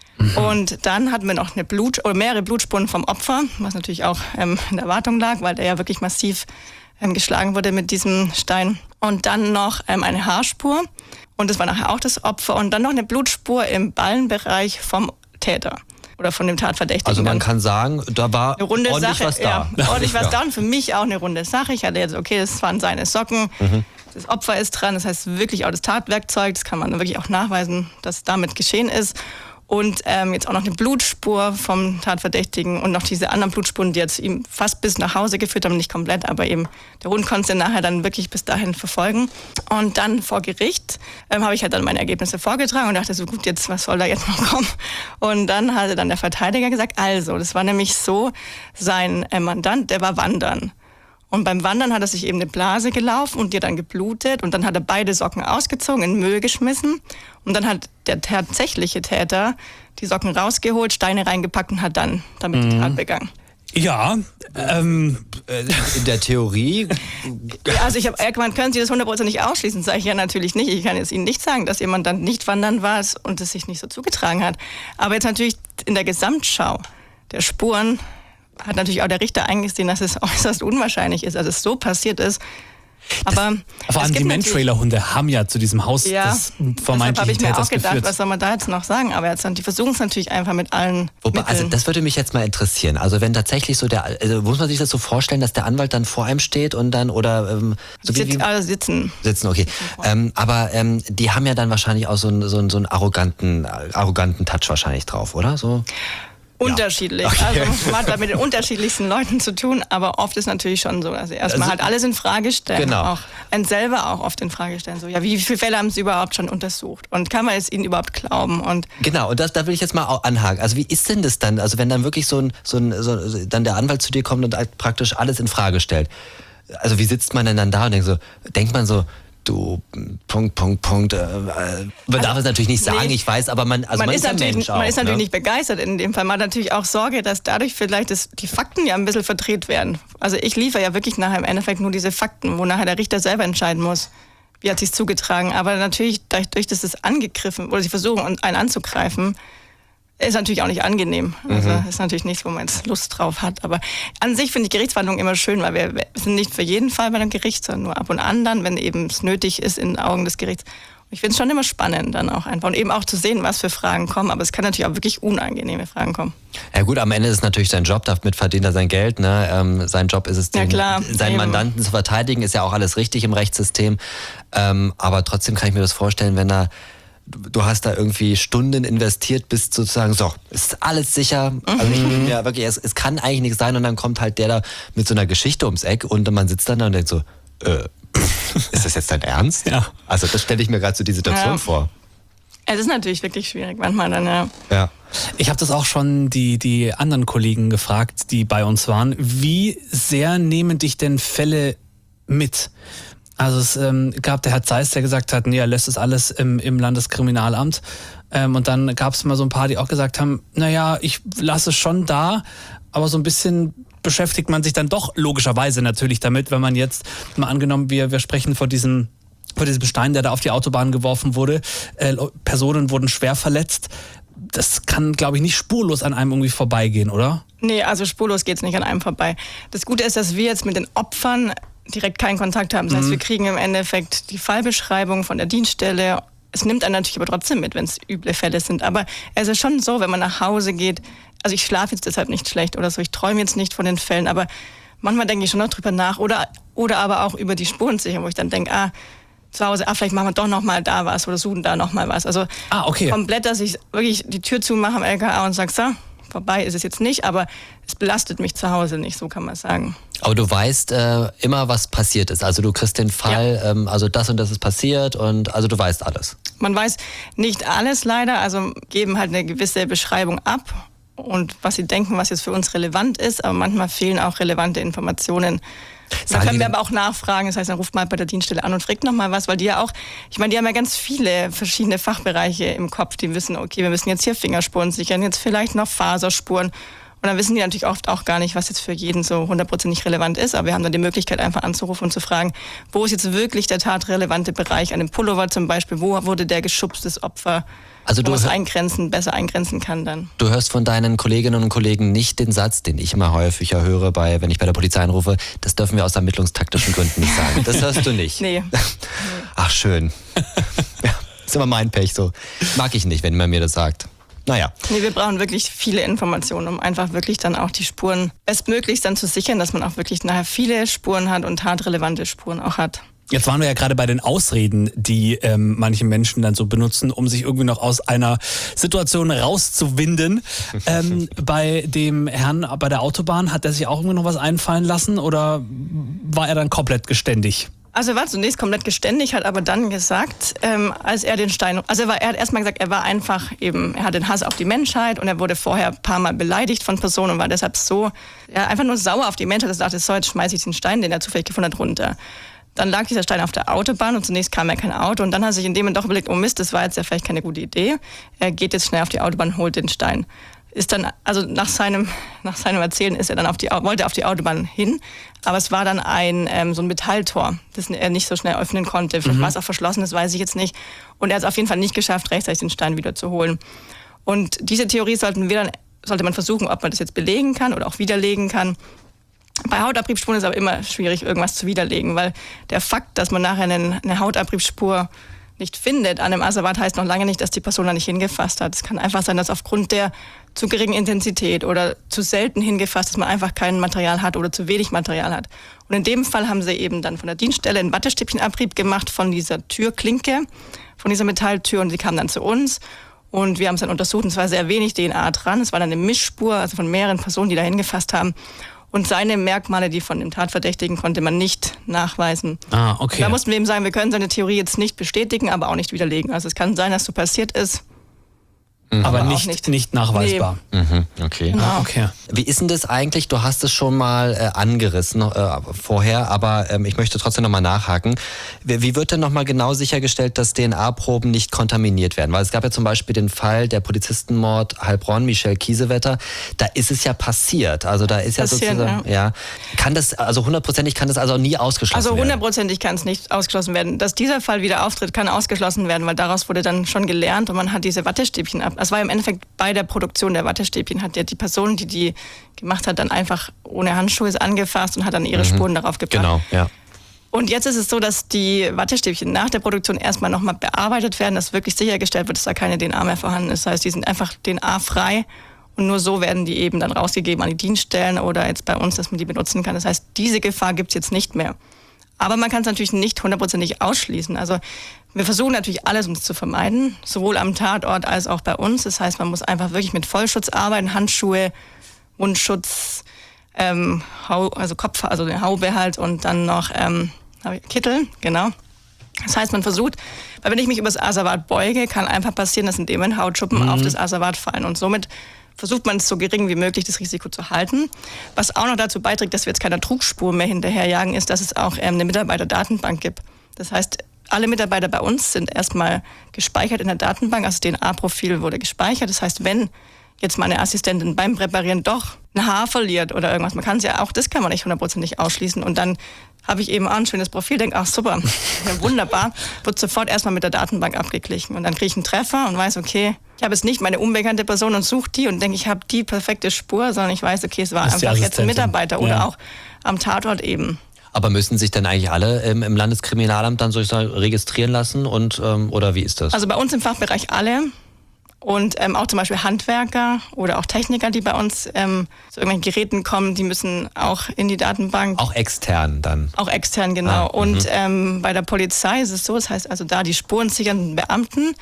Speaker 4: Und dann hatten wir noch mehrere Blutspuren vom Opfer, was natürlich auch in der Erwartung lag, weil der ja wirklich massiv geschlagen wurde mit diesem Stein. Und dann noch eine Haarspur und das war nachher auch das Opfer. Und dann noch eine Blutspur im Ballenbereich vom Täter oder von dem Tatverdächtigen.
Speaker 3: Also man kann sagen, da war
Speaker 4: eine runde
Speaker 3: ordentlich
Speaker 4: Sache,
Speaker 3: was da.
Speaker 4: Ja, ordentlich was da und für mich auch eine runde Sache. Ich hatte jetzt, okay, das waren seine Socken, das Opfer ist dran, das heißt wirklich auch das Tatwerkzeug, das kann man wirklich auch nachweisen, dass damit geschehen ist. Und jetzt auch noch eine Blutspur vom Tatverdächtigen und noch diese anderen Blutspuren, die jetzt ihm fast bis nach Hause geführt haben, nicht komplett, aber eben der Hund konnte nachher dann wirklich bis dahin verfolgen. Und dann vor Gericht habe ich halt dann meine Ergebnisse vorgetragen und dachte so, gut, jetzt was soll da jetzt noch kommen? Und dann hatte dann der Verteidiger gesagt, also, das war nämlich so, sein Mandant, der war wandern. Und beim Wandern hat er sich eben eine Blase gelaufen und die dann geblutet. Und dann hat er beide Socken ausgezogen, in den Müll geschmissen. Und dann hat der tatsächliche Täter die Socken rausgeholt, Steine reingepackt und hat dann damit die Tat begangen.
Speaker 2: Ja,
Speaker 3: in der Theorie.
Speaker 4: Ja, also man können Sie das 100% nicht ausschließen, sage ich ja natürlich nicht. Ich kann jetzt Ihnen nicht sagen, dass jemand dann nicht wandern war und es sich nicht so zugetragen hat. Aber jetzt natürlich in der Gesamtschau der Spuren hat natürlich auch der Richter eingesehen, dass es äußerst unwahrscheinlich ist, dass es so passiert ist. Aber
Speaker 2: vor allem die Mantrailer-Hunde haben ja zu diesem Haus des vermeintlichen
Speaker 4: habe ich mir
Speaker 2: Täters
Speaker 4: auch gedacht,
Speaker 2: geführt.
Speaker 4: Was soll man da jetzt noch sagen? Aber jetzt, die versuchen es natürlich einfach mit allen Mitteln.
Speaker 3: Also das würde mich jetzt mal interessieren. Also wenn tatsächlich so muss man sich das so vorstellen, dass der Anwalt dann vor einem steht und dann
Speaker 4: sitzen.
Speaker 3: Sitzen, okay. Aber die haben ja dann wahrscheinlich auch so einen arroganten Touch wahrscheinlich drauf, oder? So.
Speaker 4: Unterschiedlich.
Speaker 3: Okay.
Speaker 4: Also man hat da mit den unterschiedlichsten Leuten zu tun, aber oft ist natürlich schon so, also erstmal halt alles in Frage stellen.
Speaker 3: Genau.
Speaker 4: Auch einen selber auch oft in Frage stellen. So, ja, wie viele Fälle haben Sie überhaupt schon untersucht? Und kann man es Ihnen überhaupt glauben? Und
Speaker 3: genau, und da will ich jetzt mal auch anhaken. Also wie ist denn das dann? Also wenn dann wirklich dann der Anwalt zu dir kommt und halt praktisch alles in Frage stellt. Also wie sitzt man denn dann da und denkt man so, du, Punkt. Man darf es natürlich nicht sagen, ich weiß, aber man ist ja Mensch auch.
Speaker 4: Man ist natürlich nicht begeistert in dem Fall. Man hat natürlich auch Sorge, dass dadurch vielleicht die Fakten ja ein bisschen verdreht werden. Also ich liefere ja wirklich nachher im Endeffekt nur diese Fakten, wo nachher der Richter selber entscheiden muss, wie hat sich's zugetragen. Aber natürlich, dadurch, dass es angegriffen, oder sie versuchen, einen anzugreifen, ist natürlich auch nicht angenehm. Also ist natürlich nichts, wo man jetzt Lust drauf hat. Aber an sich finde ich Gerichtsverhandlungen immer schön, weil wir sind nicht für jeden Fall bei einem Gericht, sondern nur ab und an dann, wenn eben es nötig ist in den Augen des Gerichts. Und ich finde es schon immer spannend dann auch einfach. Und eben auch zu sehen, was für Fragen kommen. Aber es kann natürlich auch wirklich unangenehme Fragen kommen.
Speaker 3: Ja gut, am Ende ist es natürlich sein Job, damit verdient er sein Geld. Ne? Sein Job ist es, seinen Mandanten zu verteidigen, ist ja auch alles richtig im Rechtssystem. Aber trotzdem kann ich mir das vorstellen, wenn du hast da irgendwie Stunden investiert, bis sozusagen, so, ist alles sicher. Also ich bin ja wirklich, es kann eigentlich nichts sein und dann kommt halt der da mit so einer Geschichte ums Eck und man sitzt dann da und denkt so, ist das jetzt dein Ernst?
Speaker 2: Ja.
Speaker 3: Also das stelle ich mir gerade so die Situation vor.
Speaker 4: Es ist natürlich wirklich schwierig manchmal dann,
Speaker 3: Ja.
Speaker 2: Ich habe das auch schon die anderen Kollegen gefragt, die bei uns waren. Wie sehr nehmen dich denn Fälle mit? Also es gab der Herr Zeiss, der gesagt hat, nee, er lässt es alles im Landeskriminalamt. Und dann gab es mal so ein paar, die auch gesagt haben, naja, ich lasse es schon da, aber so ein bisschen beschäftigt man sich dann doch logischerweise natürlich damit, wenn man jetzt mal angenommen, wir sprechen vor diesem Stein, der da auf die Autobahn geworfen wurde. Personen wurden schwer verletzt. Das kann, glaube ich, nicht spurlos an einem irgendwie vorbeigehen, oder?
Speaker 4: Nee, also spurlos geht's nicht an einem vorbei. Das Gute ist, dass wir jetzt mit den Opfern direkt keinen Kontakt haben. Das heißt, wir kriegen im Endeffekt die Fallbeschreibung von der Dienststelle. Es nimmt einen natürlich aber trotzdem mit, wenn es üble Fälle sind. Aber es ist schon so, wenn man nach Hause geht, also ich schlafe jetzt deshalb nicht schlecht oder so, ich träume jetzt nicht von den Fällen, aber manchmal denke ich schon noch drüber nach oder aber auch über die Spurensicherung, wo ich dann denke, zu Hause, vielleicht machen wir doch noch mal da was oder suchen da noch mal was. Also
Speaker 2: okay.
Speaker 4: Komplett, dass ich wirklich die Tür zumache am LKA und sage, so, vorbei ist es jetzt nicht, aber es belastet mich zu Hause nicht, so kann man sagen.
Speaker 3: Aber du weißt immer, was passiert ist. Also du kriegst den Fall, also das und das ist passiert und also du weißt alles.
Speaker 4: Man weiß nicht alles leider, also geben halt eine gewisse Beschreibung ab und was sie denken, was jetzt für uns relevant ist, aber manchmal fehlen auch relevante Informationen. Da können wir aber auch nachfragen, das heißt, dann ruft mal bei der Dienststelle an und fragt noch mal was, weil die ja auch, ich meine, die haben ja ganz viele verschiedene Fachbereiche im Kopf, die wissen, okay, wir müssen jetzt hier Fingerspuren sichern, jetzt vielleicht noch Faserspuren. Und dann wissen die natürlich oft auch gar nicht, was jetzt für jeden so 100% relevant ist. Aber wir haben dann die Möglichkeit, einfach anzurufen und zu fragen, wo ist jetzt wirklich der tatrelevante Bereich? An dem Pullover zum Beispiel, wo wurde der geschubst, das Opfer?
Speaker 3: Also
Speaker 4: wo man es besser eingrenzen kann dann.
Speaker 3: Du hörst von deinen Kolleginnen und Kollegen nicht den Satz, den ich immer häufiger höre, wenn ich bei der Polizei anrufe, das dürfen wir aus ermittlungstaktischen Gründen nicht sagen. Das hörst du nicht.
Speaker 4: Nee.
Speaker 3: Ach, schön. Ja, ist immer mein Pech so. Mag ich nicht, wenn man mir das sagt. Naja.
Speaker 4: Nee, wir brauchen wirklich viele Informationen, um einfach wirklich dann auch die Spuren bestmöglichst dann zu sichern, dass man auch wirklich nachher viele Spuren hat und tatrelevante Spuren auch hat.
Speaker 2: Jetzt waren wir ja gerade bei den Ausreden, die manche Menschen dann so benutzen, um sich irgendwie noch aus einer Situation rauszuwinden. Bei dem Herrn bei der Autobahn, hat er sich auch irgendwie noch was einfallen lassen oder war er dann komplett geständig?
Speaker 4: Also er war zunächst komplett geständig, hat aber dann gesagt, als er den Stein, er hat erstmal gesagt, er war einfach eben, er hat den Hass auf die Menschheit und er wurde vorher ein paar Mal beleidigt von Personen und war deshalb so, einfach nur sauer auf die Menschheit, dass er dachte, so, jetzt schmeiße ich den Stein, den er zufällig gefunden hat, runter. Dann lag dieser Stein auf der Autobahn und zunächst kam ja kein Auto und dann hat er sich in dem Moment doch überlegt, oh Mist, das war jetzt ja vielleicht keine gute Idee. Er geht jetzt schnell auf die Autobahn, holt den Stein. Ist dann, also nach seinem Erzählen ist er dann wollte auf die Autobahn hin, aber es war dann so ein Metalltor, das er nicht so schnell öffnen konnte. Vielleicht war es auch verschlossen, das weiß ich jetzt nicht. Und er hat es auf jeden Fall nicht geschafft, rechtzeitig den Stein wieder zu holen. Und diese Theorie sollte man versuchen, ob man das jetzt belegen kann oder auch widerlegen kann. Bei Hautabriebspuren ist aber immer schwierig, irgendwas zu widerlegen, weil der Fakt, dass man nachher eine Hautabriebspur nicht findet an einem Asservat, heißt noch lange nicht, dass die Person da nicht hingefasst hat. Es kann einfach sein, dass aufgrund der zu geringen Intensität oder zu selten hingefasst, dass man einfach kein Material hat oder zu wenig Material hat. Und in dem Fall haben sie eben dann von der Dienststelle einen Wattestäbchenabrieb gemacht von dieser Türklinke, von dieser Metalltür und die kam dann zu uns. Und wir haben es dann untersucht und es war sehr wenig DNA dran. Es war dann eine Mischspur, also von mehreren Personen, die da hingefasst haben. Und seine Merkmale, die von dem Tatverdächtigen, konnte man nicht nachweisen.
Speaker 2: Ah, okay.
Speaker 4: Da mussten wir ihm sagen, wir können seine Theorie jetzt nicht bestätigen, aber auch nicht widerlegen. Also es kann sein, dass so passiert ist.
Speaker 2: Aber nicht nachweisbar.
Speaker 3: Nee. Okay.
Speaker 2: Genau. Okay.
Speaker 3: Wie ist denn das eigentlich? Du hast es schon mal angerissen vorher, aber ich möchte trotzdem nochmal nachhaken. Wie wird denn nochmal genau sichergestellt, dass DNA-Proben nicht kontaminiert werden? Weil es gab ja zum Beispiel den Fall der Polizistenmord Heilbronn, Michelle Kiesewetter. Da ist es ja passiert. Also da ist ja sozusagen, ja. Kann das, also hundertprozentig kann das also nie ausgeschlossen werden?
Speaker 4: Also hundertprozentig kann es nicht ausgeschlossen werden. Dass dieser Fall wieder auftritt, kann ausgeschlossen werden, weil daraus wurde dann schon gelernt und man hat diese Wattestäbchen ab. Es war im Endeffekt bei der Produktion der Wattestäbchen, hat ja die Person, die gemacht hat, dann einfach ohne Handschuhe angefasst und hat dann ihre Spuren darauf gebracht.
Speaker 3: Genau, ja.
Speaker 4: Und jetzt ist es so, dass die Wattestäbchen nach der Produktion erstmal nochmal bearbeitet werden, dass wirklich sichergestellt wird, dass da keine DNA mehr vorhanden ist. Das heißt, die sind einfach DNA-frei und nur so werden die eben dann rausgegeben an die Dienststellen oder jetzt bei uns, dass man die benutzen kann. Das heißt, diese Gefahr gibt es jetzt nicht mehr. Aber man kann es natürlich nicht hundertprozentig ausschließen. Also wir versuchen natürlich alles, um es zu vermeiden, sowohl am Tatort als auch bei uns. Das heißt, man muss einfach wirklich mit Vollschutz arbeiten, Handschuhe, Mundschutz, den Haube halt und dann noch Kittel, genau. Das heißt, man versucht, weil wenn ich mich über das Asservat beuge, kann einfach passieren, dass in dem Moment Hautschuppen auf das Asservat fallen und somit versucht man es so gering wie möglich, das Risiko zu halten. Was auch noch dazu beiträgt, dass wir jetzt keiner Trugspur mehr hinterherjagen, ist, dass es auch eine Mitarbeiterdatenbank gibt. Das heißt, alle Mitarbeiter bei uns sind erstmal gespeichert in der Datenbank, also das DNA-Profil wurde gespeichert. Das heißt, wenn jetzt meine Assistentin beim Präparieren doch ein Haar verliert oder irgendwas, man kann es ja auch, das kann man nicht hundertprozentig ausschließen und dann habe ich eben auch ein schönes Profil, denke, ach super, ja, wunderbar, wird sofort erstmal mit der Datenbank abgeglichen und dann kriege ich einen Treffer und weiß, okay, ich habe jetzt nicht meine unbekannte Person und suche die und denke, ich habe die perfekte Spur, sondern ich weiß, okay, es war einfach jetzt ein Mitarbeiter oder auch am Tatort eben.
Speaker 3: Aber müssen sich dann eigentlich alle im Landeskriminalamt dann sozusagen registrieren lassen und oder wie ist das?
Speaker 4: Also bei uns im Fachbereich alle. Und auch zum Beispiel Handwerker oder auch Techniker, die bei uns zu irgendwelchen Geräten kommen, die müssen auch in die Datenbank.
Speaker 3: Auch extern dann? Auch
Speaker 4: extern, genau. Und bei der Polizei ist es so, das heißt also da die spurensichernden Beamten,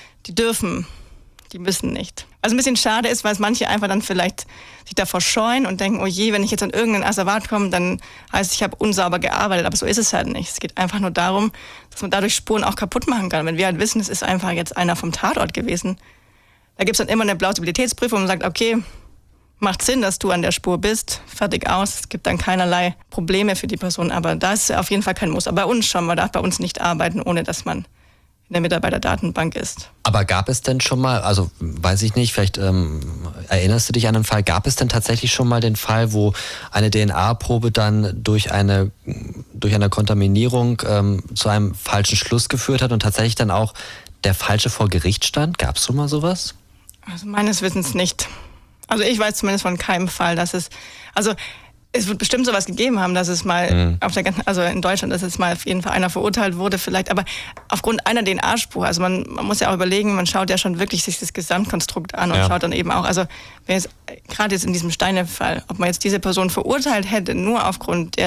Speaker 4: die müssen nicht. Was ein bisschen schade ist, weil es manche einfach dann vielleicht sich davor scheuen und denken, oh je, wenn ich jetzt an irgendein Asservat komme, dann heißt es, ich habe unsauber gearbeitet. Aber so ist es halt nicht. Es geht einfach nur darum, dass man dadurch Spuren auch kaputt machen kann. Wenn wir halt wissen, es ist einfach jetzt einer vom Tatort gewesen, da gibt es dann immer eine Plausibilitätsprüfung und man sagt, okay, macht Sinn, dass du an der Spur bist, fertig aus. Es gibt dann keinerlei Probleme für die Person, aber da ist auf jeden Fall kein Muss. Aber bei uns schon, man darf bei uns nicht arbeiten, ohne dass man in der Mitarbeiterdatenbank ist.
Speaker 3: Aber gab es denn schon mal, also weiß ich nicht, vielleicht erinnerst du dich an einen Fall, gab es denn tatsächlich schon mal den Fall, wo eine DNA-Probe dann durch eine Kontaminierung zu einem falschen Schluss geführt hat und tatsächlich dann auch der Falsche vor Gericht stand? Gab es schon mal sowas?
Speaker 4: Also meines Wissens nicht. Also ich weiß zumindest von keinem Fall, dass es wird bestimmt sowas gegeben haben, dass es mal in Deutschland, dass es mal auf jeden Fall einer verurteilt wurde vielleicht, aber aufgrund einer DNA-Spur, also man muss ja auch überlegen, man schaut ja schon wirklich sich das Gesamtkonstrukt an und schaut dann eben auch, also wenn jetzt gerade jetzt in diesem Steine-Fall, ob man jetzt diese Person verurteilt hätte, nur aufgrund der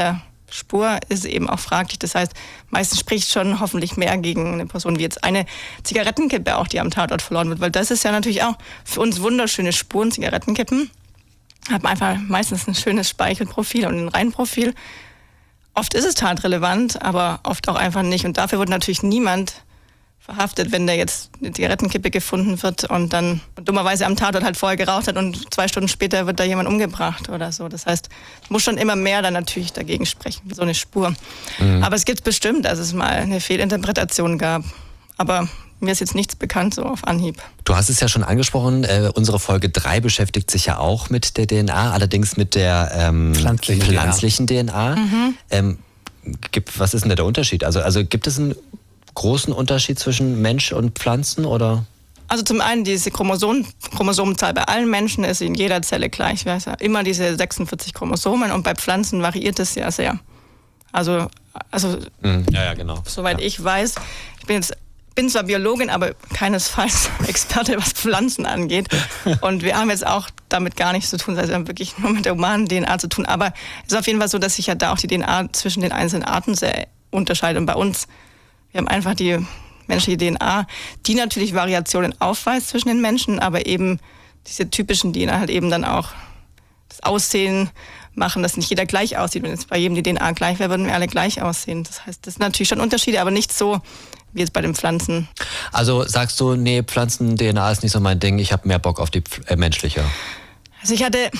Speaker 4: Spur ist eben auch fraglich. Das heißt, meistens spricht schon hoffentlich mehr gegen eine Person wie jetzt eine Zigarettenkippe auch, die am Tatort verloren wird. Weil das ist ja natürlich auch für uns wunderschöne Spuren, Zigarettenkippen. Haben einfach meistens ein schönes Speichelprofil und ein Reihenprofil. Oft ist es tatrelevant, aber oft auch einfach nicht. Und dafür wird natürlich niemand verhaftet, wenn da jetzt eine Zigarettenkippe gefunden wird und dann dummerweise am Tatort halt vorher geraucht hat und 2 Stunden später wird da jemand umgebracht oder so. Das heißt, es muss schon immer mehr dann natürlich dagegen sprechen, so eine Spur. Aber es gibt bestimmt, dass es mal eine Fehlinterpretation gab. Aber mir ist jetzt nichts bekannt so auf Anhieb.
Speaker 3: Du hast es ja schon angesprochen, unsere Folge 3 beschäftigt sich ja auch mit der DNA, allerdings mit der pflanzlichen DNA. Was ist denn der Unterschied? Also gibt es einen großen Unterschied zwischen Mensch und Pflanzen, oder?
Speaker 4: Also zum einen, diese Chromosomenzahl bei allen Menschen ist in jeder Zelle gleich. Wir haben immer diese 46 Chromosomen und bei Pflanzen variiert es ja sehr. Also
Speaker 3: ja, genau.
Speaker 4: Soweit ich weiß, ich bin zwar Biologin, aber keinesfalls Experte, was Pflanzen angeht. Und wir haben jetzt auch damit gar nichts zu tun, also wir haben wirklich nur mit der humanen DNA zu tun. Aber es ist auf jeden Fall so, dass sich ja da auch die DNA zwischen den einzelnen Arten sehr unterscheidet. Und bei uns, wir haben einfach die menschliche DNA, die natürlich Variationen aufweist zwischen den Menschen, aber eben diese typischen, die halt eben dann auch das Aussehen machen, dass nicht jeder gleich aussieht. Wenn jetzt bei jedem die DNA gleich wäre, würden wir alle gleich aussehen. Das heißt, das sind natürlich schon Unterschiede, aber nicht so wie jetzt bei den Pflanzen.
Speaker 3: Also sagst du, nee, Pflanzen-DNA ist nicht so mein Ding, ich habe mehr Bock auf die menschliche.
Speaker 4: Also ich hatte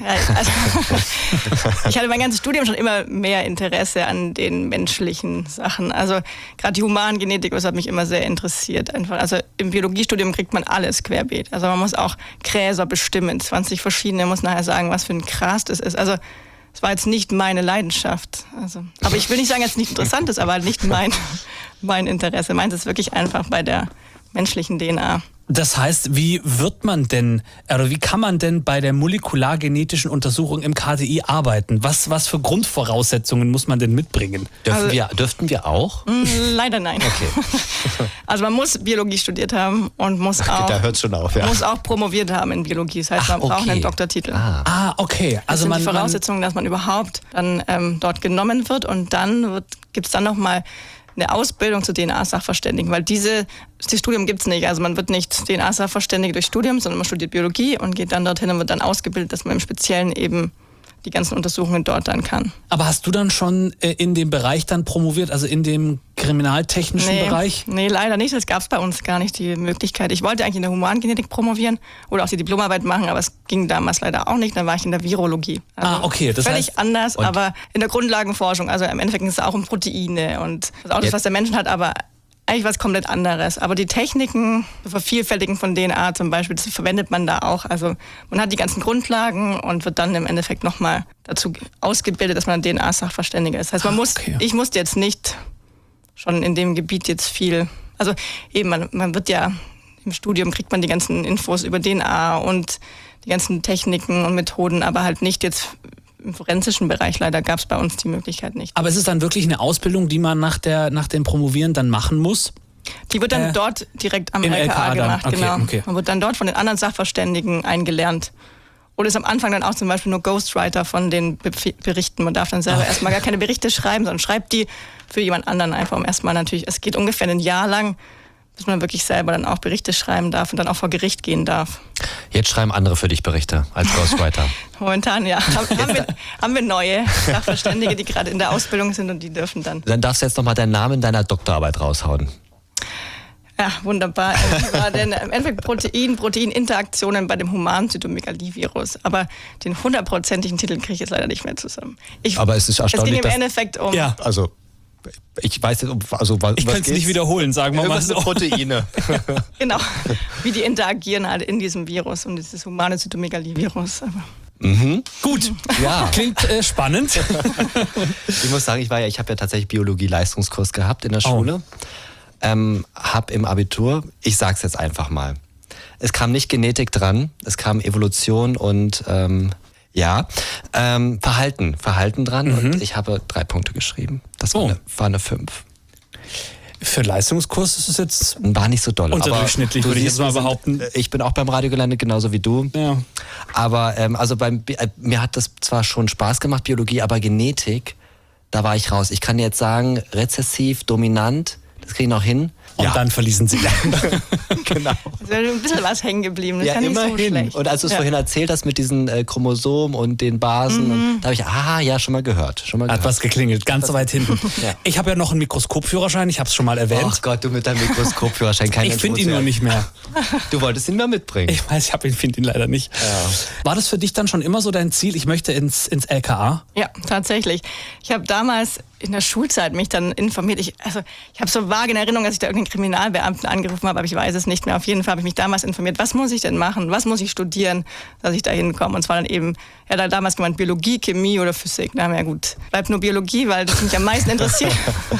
Speaker 4: mein ganzes Studium schon immer mehr Interesse an den menschlichen Sachen. Also gerade die Humangenetik, das hat mich immer sehr interessiert. Einfach. Also im Biologiestudium kriegt man alles querbeet. Also man muss auch Gräser bestimmen, 20 verschiedene, muss nachher sagen, was für ein Gras das ist. Also es war jetzt nicht meine Leidenschaft. Also, aber ich will nicht sagen, dass es nicht interessant ist, aber nicht mein Interesse. Meins ist wirklich einfach bei der menschlichen DNA.
Speaker 2: Das heißt, wie wird man denn, oder wie kann man denn bei der molekulargenetischen Untersuchung im KTI arbeiten? Was für Grundvoraussetzungen muss man denn mitbringen?
Speaker 3: Dürften wir auch?
Speaker 4: Leider nein.
Speaker 3: Okay.
Speaker 4: Also man muss Biologie studiert haben und muss
Speaker 3: da hört's schon auf, ja.
Speaker 4: Muss auch promoviert haben in Biologie. Das heißt, man braucht einen Doktortitel.
Speaker 2: Okay.
Speaker 4: Also das sind die Voraussetzungen, dass man überhaupt dann dort genommen wird und dann gibt's dann nochmal eine Ausbildung zu DNA-Sachverständigen, weil dieses Studium gibt's nicht. Also man wird nicht DNA-Sachverständige durch Studium, sondern man studiert Biologie und geht dann dorthin und wird dann ausgebildet, dass man im Speziellen eben die ganzen Untersuchungen dort dann kann.
Speaker 2: Aber hast du dann schon in dem Bereich dann promoviert, also in dem kriminaltechnischen Bereich?
Speaker 4: Nee, leider nicht. Das gab es bei uns gar nicht, die Möglichkeit. Ich wollte eigentlich in der Humangenetik promovieren oder auch die Diplomarbeit machen, aber es ging damals leider auch nicht. Dann war ich in der Virologie. Also
Speaker 2: okay. Das
Speaker 4: völlig
Speaker 2: heißt,
Speaker 4: anders, aber in der Grundlagenforschung. Also im Endeffekt ist es auch um Proteine und auch das, was der Mensch hat, aber eigentlich was komplett anderes. Aber die Techniken, das Vervielfältigen von DNA zum Beispiel, das verwendet man da auch. Also man hat die ganzen Grundlagen und wird dann im Endeffekt nochmal dazu ausgebildet, dass man ein DNA-Sachverständiger ist. Das heißt, ich musste jetzt nicht schon in dem Gebiet jetzt viel, also eben, man wird ja, im Studium kriegt man die ganzen Infos über DNA und die ganzen Techniken und Methoden, aber halt nicht jetzt im forensischen Bereich. Leider gab es bei uns die Möglichkeit nicht.
Speaker 2: Aber ist es dann wirklich eine Ausbildung, die man nach dem Promovieren dann machen muss?
Speaker 4: Die wird dann dort direkt am LKA gemacht, genau. Okay. Man wird dann dort von den anderen Sachverständigen eingelernt. Oder ist am Anfang dann auch zum Beispiel nur Ghostwriter von den Berichten. Man darf dann selber erstmal gar keine Berichte schreiben, sondern schreibt die für jemand anderen einfach. Erstmal natürlich, es geht ungefähr ein Jahr lang, bis man wirklich selber dann auch Berichte schreiben darf und dann auch vor Gericht gehen darf.
Speaker 3: Jetzt schreiben andere für dich Berichte als Ghostwriter.
Speaker 4: Momentan, ja. Haben wir neue Sachverständige, die gerade in der Ausbildung sind und die dürfen dann.
Speaker 3: Dann darfst du jetzt nochmal deinen Namen deiner Doktorarbeit raushauen.
Speaker 4: Ja, wunderbar. Es war denn im Endeffekt Proteininteraktionen bei dem humanen Zytomegalivirus. Aber den 100%igen Titel kriege ich jetzt leider nicht mehr zusammen.
Speaker 3: Aber es ist erstaunlich,
Speaker 4: es ging im Endeffekt um...
Speaker 3: Ja, also... Ich weiß jetzt, was
Speaker 2: ich kann es nicht wiederholen, sagen wir mal so.
Speaker 3: Proteine.
Speaker 4: Genau, wie die interagieren halt in diesem Virus und dieses humane Zytomegalivirus.
Speaker 2: Gut, ja. Klingt spannend.
Speaker 3: Ich muss sagen, ich habe ja tatsächlich Biologie-Leistungskurs gehabt in der Schule. Hab im Abitur, ich sag's jetzt einfach mal, es kam nicht Genetik dran, es kam Evolution und Verhalten dran und ich habe 3 Punkte geschrieben. Das war eine 5.
Speaker 2: Für Leistungskurs ist es jetzt...
Speaker 3: War nicht so doll.
Speaker 2: Unterdurchschnittlich, würde ich jetzt mal behaupten.
Speaker 3: Ich bin auch beim Radio gelandet, genauso wie du.
Speaker 2: Ja.
Speaker 3: Aber mir hat das zwar schon Spaß gemacht, Biologie, aber Genetik da war ich raus. Ich kann jetzt sagen, rezessiv, dominant, das kriege ich noch hin.
Speaker 2: Und dann verließen sie.
Speaker 3: Genau.
Speaker 4: Also ein bisschen was hängen geblieben, das ist ja nicht so schlecht.
Speaker 3: Und als du es vorhin erzählt hast mit diesen Chromosomen und den Basen, und da habe ich, schon mal gehört.
Speaker 2: Hat was geklingelt, ganz weit hinten.
Speaker 3: Ja.
Speaker 2: Ich habe ja noch einen Mikroskopführerschein, ich habe es schon mal erwähnt.
Speaker 3: Ach Gott, du mit deinem Mikroskopführerschein.
Speaker 2: Ich finde ihn nur nicht mehr.
Speaker 3: Du wolltest ihn mal mitbringen.
Speaker 2: Ich weiß, ich finde ihn leider nicht.
Speaker 3: Ja.
Speaker 2: War das für dich dann schon immer so dein Ziel, ich möchte ins LKA?
Speaker 4: Ja, tatsächlich. Ich habe damals in der Schulzeit mich dann informiert. Ich habe so vage in Erinnerung, dass ich da irgendeinen Kriminalbeamten angerufen habe, aber ich weiß es nicht mehr. Auf jeden Fall habe ich mich damals informiert, was muss ich denn machen, was muss ich studieren, dass ich da hinkomme. Und zwar dann eben, er hat damals gemeint, Biologie, Chemie oder Physik. Na ja gut, bleibt nur Biologie, weil das mich am meisten interessiert.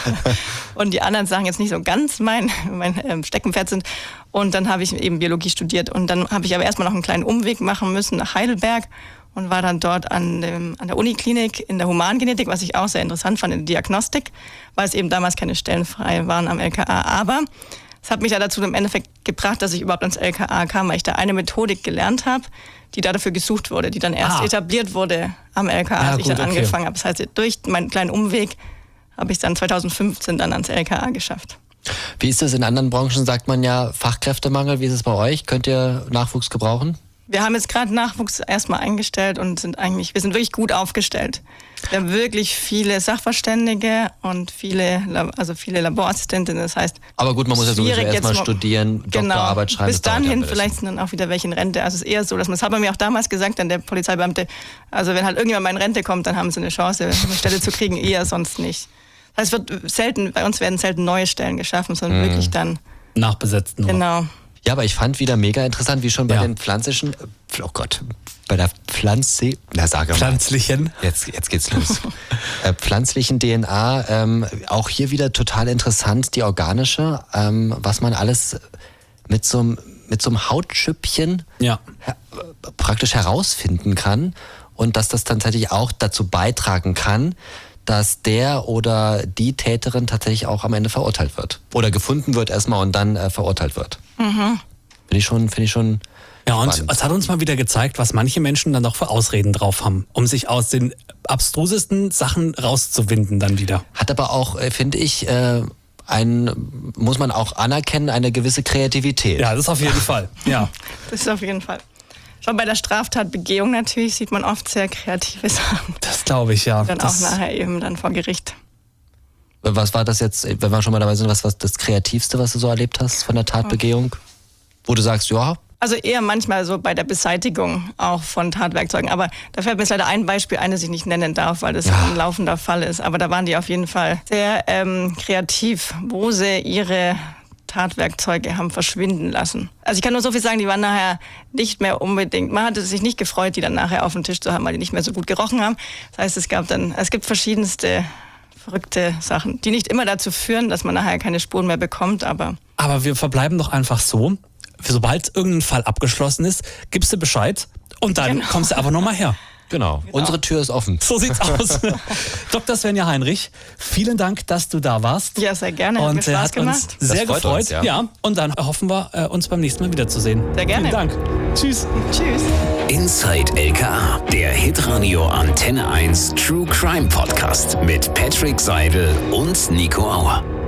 Speaker 4: Und die anderen Sachen jetzt nicht so ganz mein Steckenpferd sind. Und dann habe ich eben Biologie studiert. Und dann habe ich aber erstmal noch einen kleinen Umweg machen müssen nach Heidelberg und war dann dort an der Uniklinik in der Humangenetik, was ich auch sehr interessant fand in der Diagnostik, weil es eben damals keine Stellen frei waren am LKA. Aber es hat mich ja dazu im Endeffekt gebracht, dass ich überhaupt ans LKA kam, weil ich da eine Methodik gelernt habe, die da dafür gesucht wurde, die dann erst etabliert wurde am LKA, als ich dann angefangen habe. Das heißt, durch meinen kleinen Umweg habe ich es dann 2015 dann ans LKA geschafft.
Speaker 3: Wie ist das in anderen Branchen? Sagt man ja Fachkräftemangel. Wie ist es bei euch? Könnt ihr Nachwuchs gebrauchen?
Speaker 4: Wir haben jetzt gerade Nachwuchs erstmal eingestellt und wir sind wirklich gut aufgestellt. Wir haben wirklich viele Sachverständige und viele Laborassistentinnen, das heißt...
Speaker 3: Aber gut, man muss ja sowieso erstmal studieren, Doktorarbeit schreiben.
Speaker 4: Bis dahin vielleicht sind dann auch wieder welche in Rente. Also es ist eher so, dass das hat man mir auch damals gesagt, dann der Polizeibeamte, also wenn halt irgendjemand mal in Rente kommt, dann haben sie eine Chance, eine Stelle zu kriegen, eher sonst nicht. Das heißt, bei uns werden selten neue Stellen geschaffen, sondern wirklich dann...
Speaker 2: Nachbesetzt nur.
Speaker 4: Genau.
Speaker 3: Ja, aber ich fand wieder mega interessant, wie schon bei den pflanzlichen, bei der
Speaker 2: Pflanzlichen.
Speaker 3: Jetzt geht's los. Pflanzlichen DNA, auch hier wieder total interessant, die organische, was man alles mit so einem Hautschüppchen praktisch herausfinden kann und dass das tatsächlich auch dazu beitragen kann, dass der oder die Täterin tatsächlich auch am Ende verurteilt wird. Oder gefunden wird erstmal und dann verurteilt wird. Mhm. Finde ich schon
Speaker 2: ja, und
Speaker 3: spannend.
Speaker 2: es hat uns mal wieder gezeigt, was manche Menschen dann doch für Ausreden drauf haben, um sich aus den abstrusesten Sachen rauszuwinden dann wieder.
Speaker 3: Hat aber auch, finde ich, muss man auch anerkennen, eine gewisse Kreativität.
Speaker 2: Ja, das auf jeden Fall. Ja.
Speaker 4: Das ist auf jeden Fall. Schon bei der Straftatbegehung natürlich sieht man oft sehr kreative Sachen.
Speaker 2: Das glaube ich, ja.
Speaker 4: Dann auch nachher eben dann vor Gericht.
Speaker 3: Was war das jetzt, wenn wir schon mal dabei sind, was war das Kreativste, was du so erlebt hast von der Tatbegehung? Wo du sagst, ja.
Speaker 4: Also eher manchmal so bei der Beseitigung auch von Tatwerkzeugen. Aber da fällt mir jetzt leider ein Beispiel ein, das ich nicht nennen darf, weil das ein laufender Fall ist. Aber da waren die auf jeden Fall sehr kreativ, wo sie ihre Tatwerkzeuge haben verschwinden lassen. Also ich kann nur so viel sagen, die waren nachher nicht mehr unbedingt, man hatte sich nicht gefreut, die dann nachher auf dem Tisch zu haben, weil die nicht mehr so gut gerochen haben. Das heißt, es gibt verschiedenste verrückte Sachen, die nicht immer dazu führen, dass man nachher keine Spuren mehr bekommt, aber
Speaker 2: wir verbleiben doch einfach so, sobald irgendein Fall abgeschlossen ist, gibst du Bescheid und dann kommst du einfach nochmal her.
Speaker 3: Genau. Unsere Tür ist offen.
Speaker 2: So sieht's aus. Dr. Svenja Heinrich, vielen Dank, dass du da warst.
Speaker 4: Ja, sehr gerne. Hat mir Spaß gemacht.
Speaker 2: Uns sehr gefreut.
Speaker 3: Uns, ja.
Speaker 2: Und dann hoffen wir, uns beim nächsten Mal wiederzusehen.
Speaker 4: Sehr gerne.
Speaker 2: Vielen Dank. Tschüss.
Speaker 4: Tschüss.
Speaker 1: Inside LKA, der Hitradio Antenne 1 True Crime Podcast mit Patrick Seidel und Nico Auer.